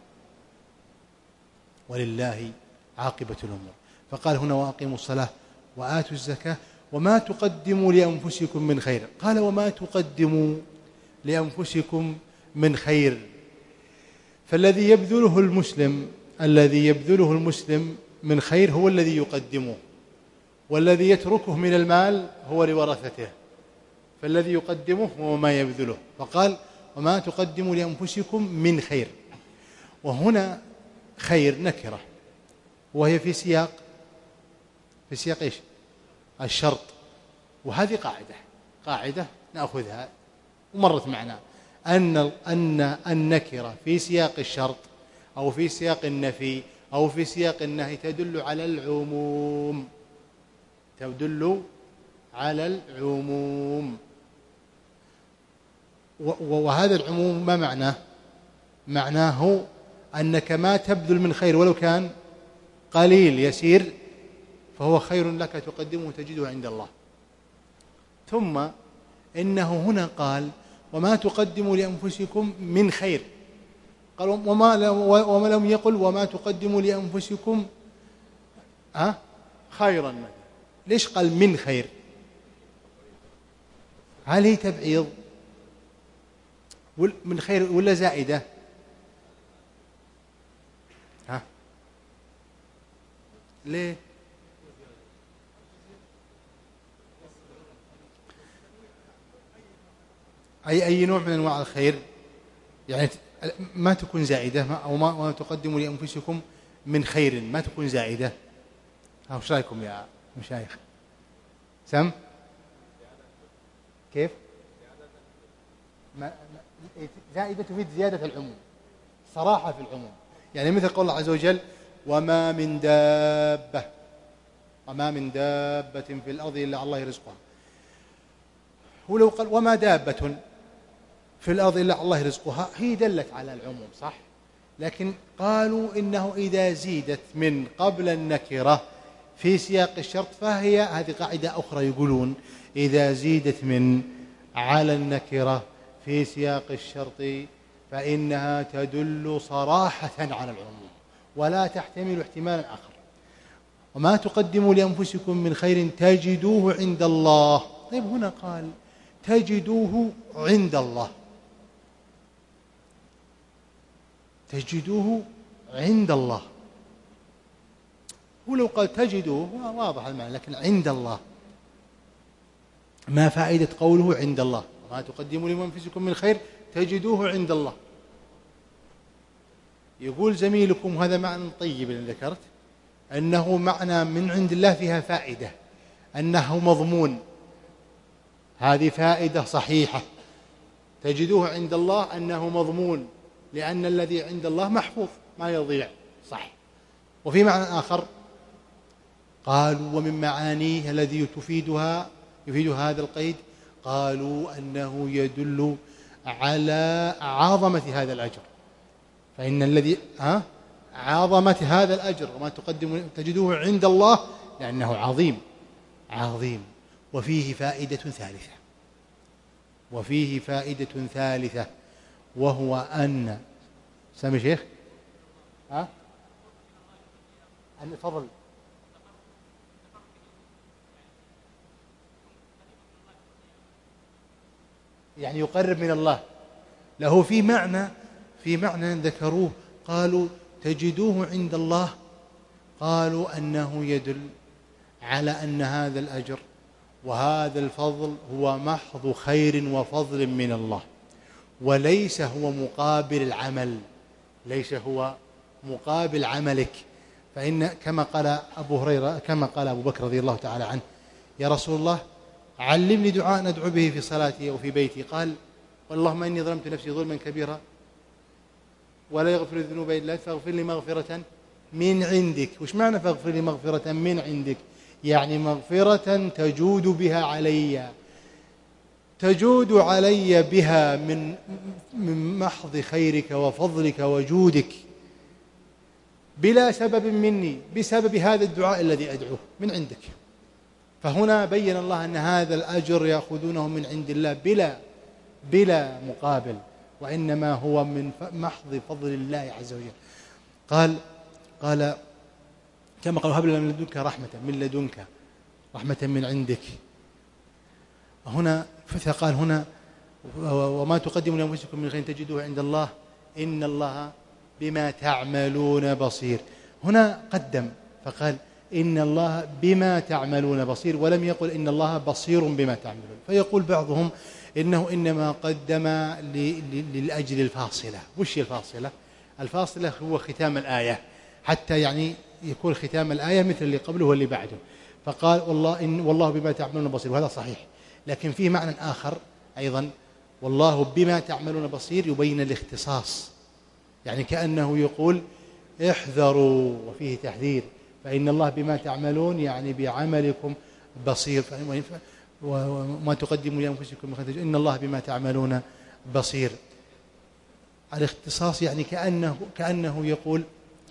ولله عاقبة الأمور. فقال هنا وأقيموا الصلاة وآتوا الزكاة وما تقدموا لأنفسكم من خير. قال وما تقدموا لأنفسكم من خير، فالذي يبذله المسلم الذي يبذله المسلم من خير هو الذي يقدمه، والذي يتركه من المال هو لورثته، فالذي يقدمه هو ما يبذله. فقال وما تقدموا لأنفسكم من خير، وهنا خير نكرة وهي في سياق في سياق إيش؟ الشرط. وهذه قاعدة قاعدة نأخذها ومرت معنا أن أن النكرة في سياق الشرط أو في سياق النفي أو في سياق النهي تدل على العموم تدل على العموم وهذا العموم ما معناه؟ معناه أنك ما تبذل من خير ولو كان قليل يسير فهو خير لك تقدمه تجده عند الله. ثم إنه هنا قال وما تقدموا لأنفسكم من خير، قال وما, وما لم يقل وما تقدموا لأنفسكم ها خيرا. ليش قال من خير؟ هل هي تبعيض من خير ولا زائدة؟ ها ليه؟ أي أي نوع من أنواع الخير يعني ما تكون زائدة أو ما, ما تقدموا لأنفسكم من خير ما تكون زائدة. ها وش رأيكم يا مشايخ؟ سم كيف؟ زائدة تفيد زيادة العموم، صراحة في العموم. يعني مثل قول الله عز وجل وما من دابة وما من دابة في الأرض إلا الله رزقها. ولو قال وما دابة في الأرض إلا الله رزقها هي دلت على العموم صح، لكن قالوا إنه إذا زيدت من قبل النكرة في سياق الشرط فهي هذه قاعدة أخرى يقولون إذا زيدت من على النكرة في سياق الشرط فإنها تدل صراحة على العموم ولا تحتمل احتمالا آخر. وما تقدموا لأنفسكم من خير تجدوه عند الله. طيب هنا قال تجدوه عند الله، تجدوه عند الله. هو لو قال تجدوه واضح المعنى، لكن عند الله ما فائدة قوله عند الله؟ وما تقدموا لأنفسكم من خير تجدوه عند الله. يقول زميلكم هذا معنى طيب اللي ذكرت، أنه معنى من عند الله فيها فائدة، أنه مضمون، هذه فائدة صحيحة. تجدوه عند الله أنه مضمون، لأن الذي عند الله محفوظ ما يضيع، صح. وفي معنى آخر قالوا ومن معانيه الذي تفيدها يفيد هذا القيد، قالوا أنه يدل على عظمة هذا الأجر، فإن الذي ها عظمة هذا الأجر وما تقدم تجدوه عند الله لأنه عظيم عظيم. وفيه فائدة ثالثة، وفيه فائدة ثالثة وهو أن سامي شيخ ها أن فضل يعني يقرب من الله، له في معنى في معنى ذكروه، قالوا تجدوه عند الله، قالوا أنه يدل على أن هذا الأجر وهذا الفضل هو محض خير وفضل من الله، وليس هو مقابل العمل، ليس هو مقابل عملك. فإن كما قال أبو هريرة كما قال أبو بكر رضي الله تعالى عنه يا رسول الله علمني دعاء ندعو به في صلاتي أو في بيتي، قال اللهم إني ظلمت نفسي ظلما كبيرا ولا يغفر الذنوب إلا أنت فاغفر لي مغفرة من عندك. وش معنى فاغفر لي مغفرة من عندك؟ يعني مغفرة تجود بها علي، تجود علي بها من من محض خيرك وفضلك وجودك بلا سبب مني، بسبب هذا الدعاء الذي أدعوه من عندك. فهنا بين الله أن هذا الأجر يأخذونه من عند الله بلا بلا مقابل، وإنما هو من محض فضل الله عز وجل. قال قال كما قال هب لنا من لدنك رحمة من لدنك رحمة من عندك. هنا فقال هنا وما تقدموا لأنفسكم من خير تجدوه عند الله إن الله بما تعملون بصير. هنا قدم فقال إن الله بما تعملون بصير، ولم يقل إن الله بصير بما تعملون. فيقول بعضهم إنه إنما قدم للأجل الفاصلة. وش الفاصلة؟ الفاصلة هو ختام الآية، حتى يعني يكون ختام الآية مثل اللي قبله واللي بعده. فقال والله إن والله بما تعملون بصير، وهذا صحيح، لكن فيه معنى آخر أيضا، والله بما تعملون بصير يبين الاختصاص، يعني كأنه يقول احذروا، وفيه تحذير، فإن الله بما تعملون يعني بعملكم بصير، وما تقدموا لأنفسكم من خير إن الله بما تعملون بصير. الاختصاص يعني كأنه كأنه يقول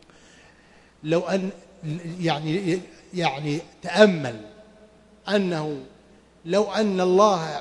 لو أن يعني يعني تأمل أنه لو أن الله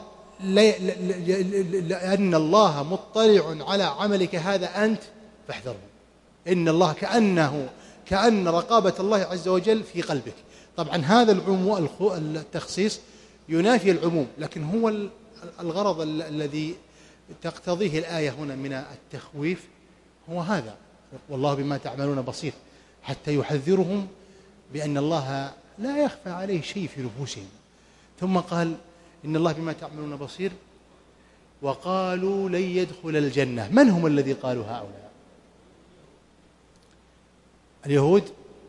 لأن الله مطلع على عملك هذا أنت فاحذره. إن الله كأنه كأن رقابة الله عز وجل في قلبك. طبعا هذا العموم التخصيص ينافي العموم، لكن هو الغرض الذي تقتضيه الآية هنا من التخويف هو هذا، والله بما تعملون بصير، حتى يحذرهم بأن الله لا يخفى عليه شيء في نفوسهم. ثم قال إن الله بما تعملون بصير، وقالوا لن يدخل الجنة. من هم الذي قالوا هؤلاء؟ اليهود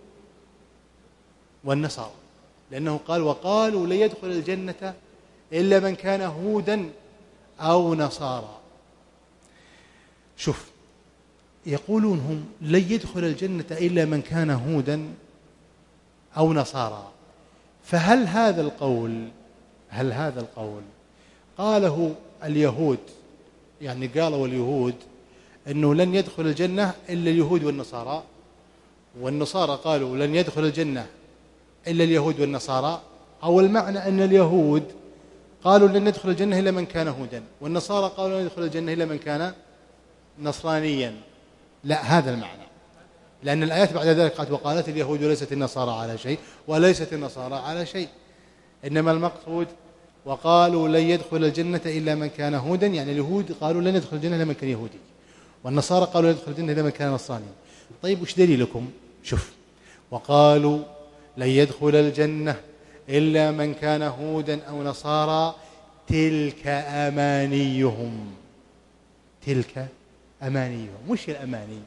والنصارى، لأنه قال وقالوا لن يدخل الجنة إلا من كان هودا أو نصارى. شوف، يقولون هم لن يدخل الجنة إلا من كان هودا أو نصارى، فهل هذا القول هل هذا القول قاله اليهود، يعني قالوا اليهود أنه لن يدخل الجنة إلا اليهود والنصارى، والنصارى قالوا لن يدخل الجنة إلا اليهود والنصارى، أو المعنى أن اليهود قالوا لن يدخل الجنة إلا من كان هودا، والنصارى قالوا لن يدخل الجنة إلا من كان نصرانيا؟ لا، هذا المعنى. لأن الآيات بعد ذلك قالت وقالت اليهود ليست النصارى على شيء وليست النصارى على شيء، إنما المقصود وقالوا لن يدخل الجنة إلا من كان هودا، يعني اليهود قالوا لن يدخل الجنة إلا من كان يهودي، والنصارى قالوا لن يدخل الجنة إلا من كان نصراني. طيب وش دليلكم؟ شوف، وقالوا لن يدخل الجنة إلا من كان هودا أو نصارى تلك أمانيهم. تلك أمانيهم. وش الأماني؟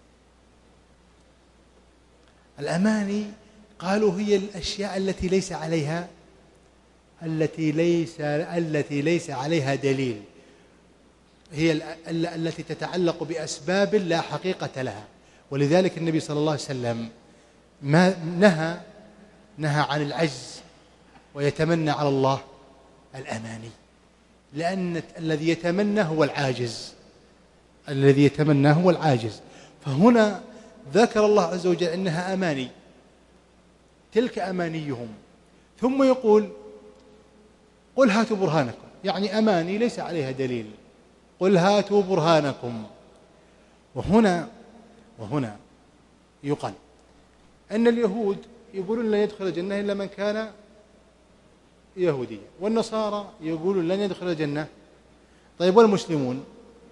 الأماني قالوا هي الأشياء التي ليس عليها التي ليس التي ليس عليها دليل، هي التي تتعلق بأسباب لا حقيقة لها. ولذلك النبي صلى الله عليه وسلم ما نهى نهى عن العجز ويتمنى على الله الأماني، لأن الذي يتمنى هو العاجز، الذي يتمنى هو العاجز. فهنا ذكر الله عز وجل أنها أماني، تلك أمانيهم، ثم يقول قل هاتوا برهانكم، يعني أماني ليس عليها دليل، قل هاتوا برهانكم. وهنا وهنا يقال أن اليهود يقولون لن يدخل الجنة إلا من كان يهوديا، والنصارى يقولون لن يدخل الجنة. طيب والمسلمون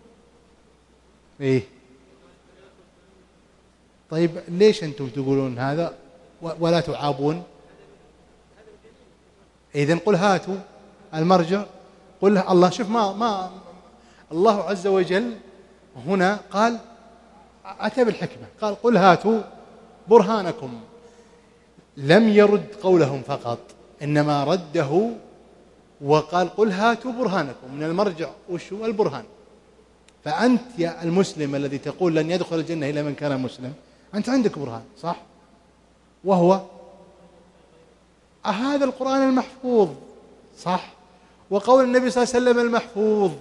إيه؟ طيب ليش أنتم تقولون هذا ولا تعابون؟ إذن قل هاتوا المرجع، قل الله. شوف ما ما الله عز وجل هنا قال أتى بالحكمة، قال قل هاتوا برهانكم، لم يرد قولهم فقط، إنما رده وقال قل هاتوا برهانكم، من المرجع وشو البرهان. فأنت يا المسلم الذي تقول لن يدخل الجنة إلا من كان مسلم، أنت عندك برهان صح، وهو هذا القرآن المحفوظ صح، وقول النبي صلى الله عليه وسلم المحفوظ،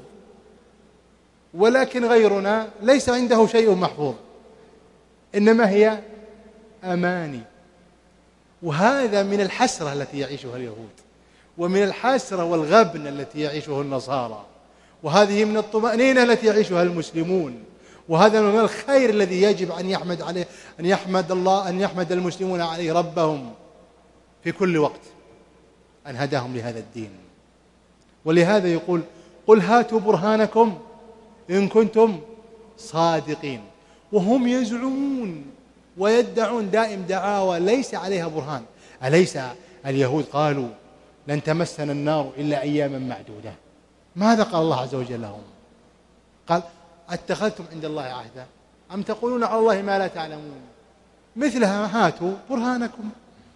ولكن غيرنا ليس عنده شيء محفوظ، إنما هي أماني. وهذا من الحسرة التي يعيشها اليهود، ومن الحسرة والغبن التي يعيشه النصارى، وهذه من الطمأنينة التي يعيشها المسلمون، وهذا من الخير الذي يجب أن يحمد عليه أن يحمد الله أن يحمد المسلمون عليه ربهم في كل وقت أن هداهم لهذا الدين. ولهذا يقول قل هاتوا برهانكم إن كنتم صادقين، وهم يزعمون ويدعون دائم دعاوى ليس عليها برهان. أليس اليهود قالوا لن تمسنا النار إلا أياما معدودة؟ ماذا قال الله عز وجل لهم؟ قال اتخذتم عند الله عهدا أم تقولون على الله ما لا تعلمون، مثلها هاتوا برهانكم.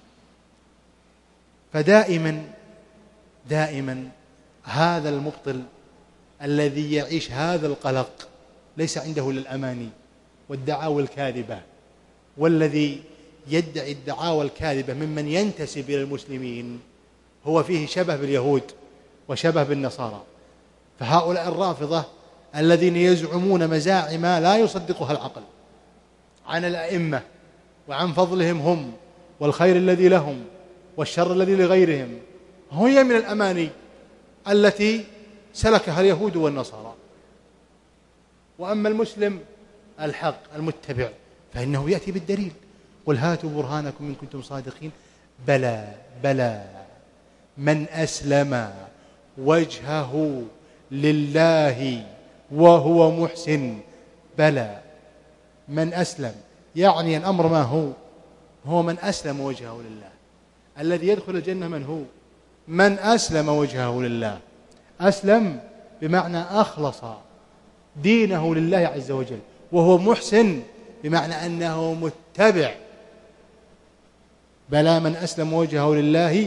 فدائما دائما هذا المبطل الذي يعيش هذا القلق ليس عنده للأماني والدعاوى الكاذبة، والذي يدعي الدعاوى الكاذبة ممن ينتسب إلى المسلمين هو فيه شبه باليهود وشبه بالنصارى. فهؤلاء الرافضة الذين يزعمون مزاعم لا يصدقها العقل عن الأئمة وعن فضلهم هم والخير الذي لهم والشر الذي لغيرهم، هي من الأماني التي سلكها اليهود والنصارى. وأما المسلم الحق المتبع فإنه يأتي بالدليل، قل هاتوا برهانكم إن كنتم صادقين. بلى بلى من أسلم وجهه لله وهو محسن. بلى من أسلم، يعني الأمر ما هو هو من أسلم وجهه لله. الذي يدخل الجنة من هو؟ من أسلم وجهه لله. أسلم بمعنى أخلص دينه لله عز وجل، وهو محسن بمعنى أنه متبع. بلى من أسلم وجهه لله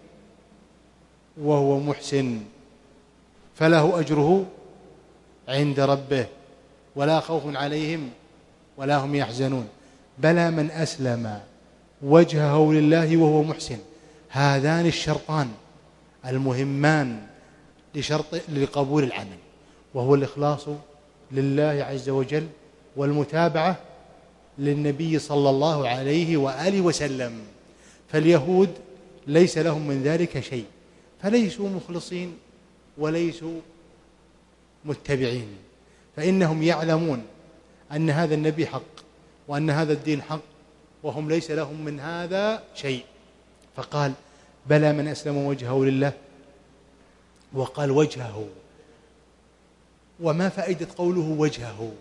وهو محسن فله أجره عند ربه ولا خوف عليهم ولا هم يحزنون. بلى من أسلم وجهه لله وهو محسن. هذان الشرطان المهمان لشرط لقبول العمل، وهو الإخلاص لله عز وجل والمتابعة للنبي صلى الله عليه وآله وسلم. فاليهود ليس لهم من ذلك شيء، فليسوا مخلصين وليسوا متبعين، فإنهم يعلمون أن هذا النبي حق، وأن هذا الدين حق وهم ليس لهم من هذا شيء. فقال بلى من أسلم وجهه لله، وقال وجهه. وما فائدة قوله وجهه؟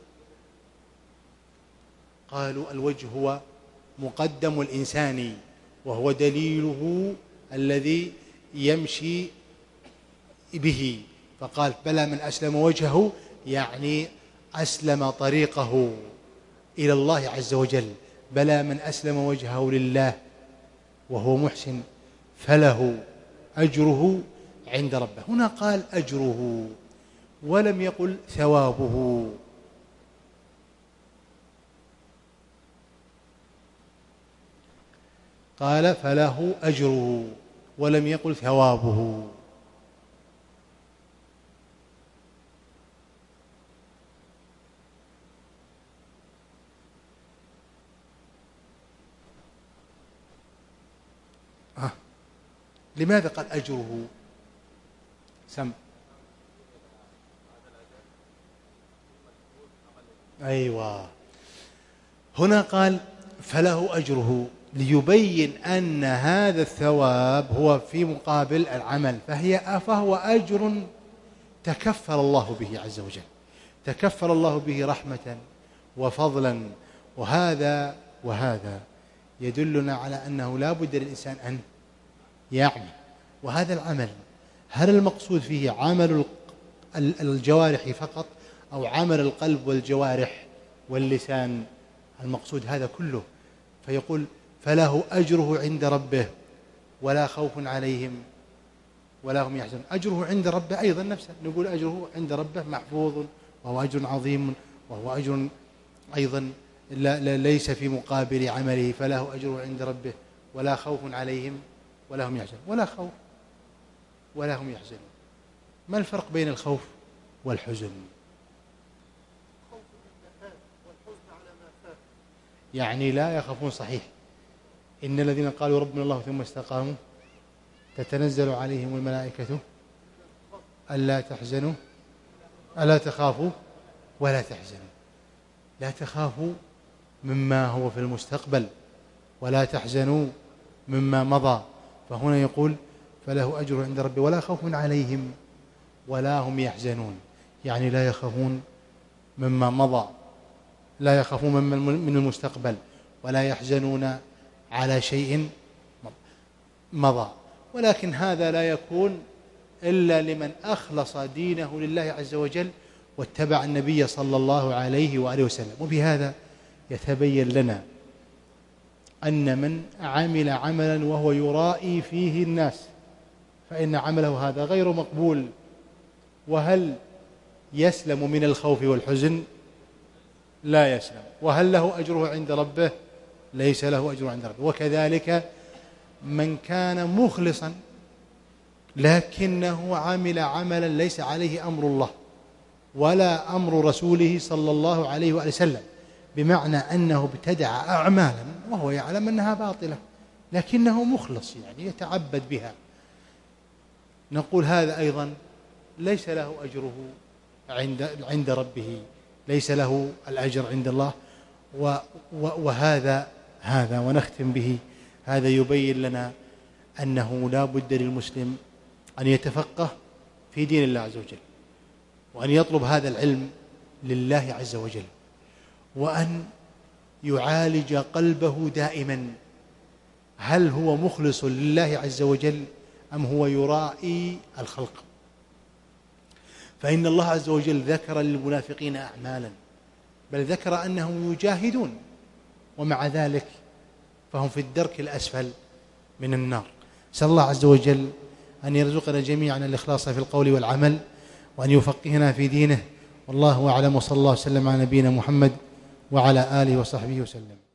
قالوا الوجه هو مقدم الإنسان، وهو دليله الذي يمشي به. فقال بلى من أسلم وجهه، يعني أسلم طريقه إلى الله عز وجل. بلى من أسلم وجهه لله وهو محسن فله أجره عند ربه. هنا قال أجره ولم يقل ثوابه. قال فله أجره ولم يقل ثوابه. آه. لماذا قال أجره؟ سم أيوة، هنا قال فله أجره ليبين أن هذا الثواب هو في مقابل العمل، فهي فهو أجر تكفل الله به عز وجل، تكفل الله به رحمة وفضلا. وهذا وهذا يدلنا على أنه لا بد للإنسان أن يعمل. وهذا العمل هل المقصود فيه عمل الجوارح فقط أو عمل القلب والجوارح واللسان؟ المقصود هذا كله. فيقول فله أجره عند ربه ولا خوف عليهم ولا هم يحزنون. أجره عند ربه أيضا نفسه، نقول أجره عند ربه محفوظ، وهو أجر عظيم، وهو أجر أيضا ليس في مقابل عمله. فله أجره عند ربه ولا خوف عليهم ولا هم يحزنون. ولا خوف ولا هم يحزنون، ما الفرق بين الخوف والحزن؟ يعني لا يخافون صحيح. إن الذين قالوا ربنا الله ثم استقاموا تتنزل عليهم الملائكة ألا تحزنوا ألا تخافوا ولا تحزنوا. لا تخافوا مما هو في المستقبل ولا تحزنوا مما مضى. فهنا يقول فله أجر عند ربه ولا خوف عليهم ولا هم يحزنون، يعني لا يخافون مما مضى، لا يخافون من المستقبل، ولا يحزنون على شيء مضى. ولكن هذا لا يكون إلا لمن أخلص دينه لله عز وجل واتبع النبي صلى الله عليه وآله وسلم. وبهذا يتبين لنا أن من عمل عملا وهو يرائي فيه الناس فإن عمله هذا غير مقبول. وهل يسلم من الخوف والحزن؟ لا يسلم. وهل له أجره عند ربه؟ ليس له أجر عند ربه. وكذلك من كان مخلصا لكنه عمل عملا ليس عليه أمر الله ولا أمر رسوله صلى الله عليه وآله وسلم، بمعنى أنه ابتدع أعمالا وهو يعلم أنها باطلة لكنه مخلص، يعني يتعبد بها، نقول هذا أيضا ليس له أجره عند عند ربه، ليس له الأجر عند الله. وهذا هذا ونختم به، هذا يبين لنا أنه لا بد للمسلم أن يتفقه في دين الله عز وجل، وأن يطلب هذا العلم لله عز وجل، وأن يعالج قلبه دائما هل هو مخلص لله عز وجل أم هو يرائي الخلق. فإن الله عز وجل ذكر للمنافقين أعمالا، بل ذكر أنهم يجاهدون ومع ذلك فهم في الدرك الأسفل من النار. نسأل الله عز وجل أن يرزقنا جميعا الإخلاص في القول والعمل، وأن يفقهنا في دينه. والله أعلم، وصلى الله وسلم على نبينا محمد وعلى آله وصحبه وسلم.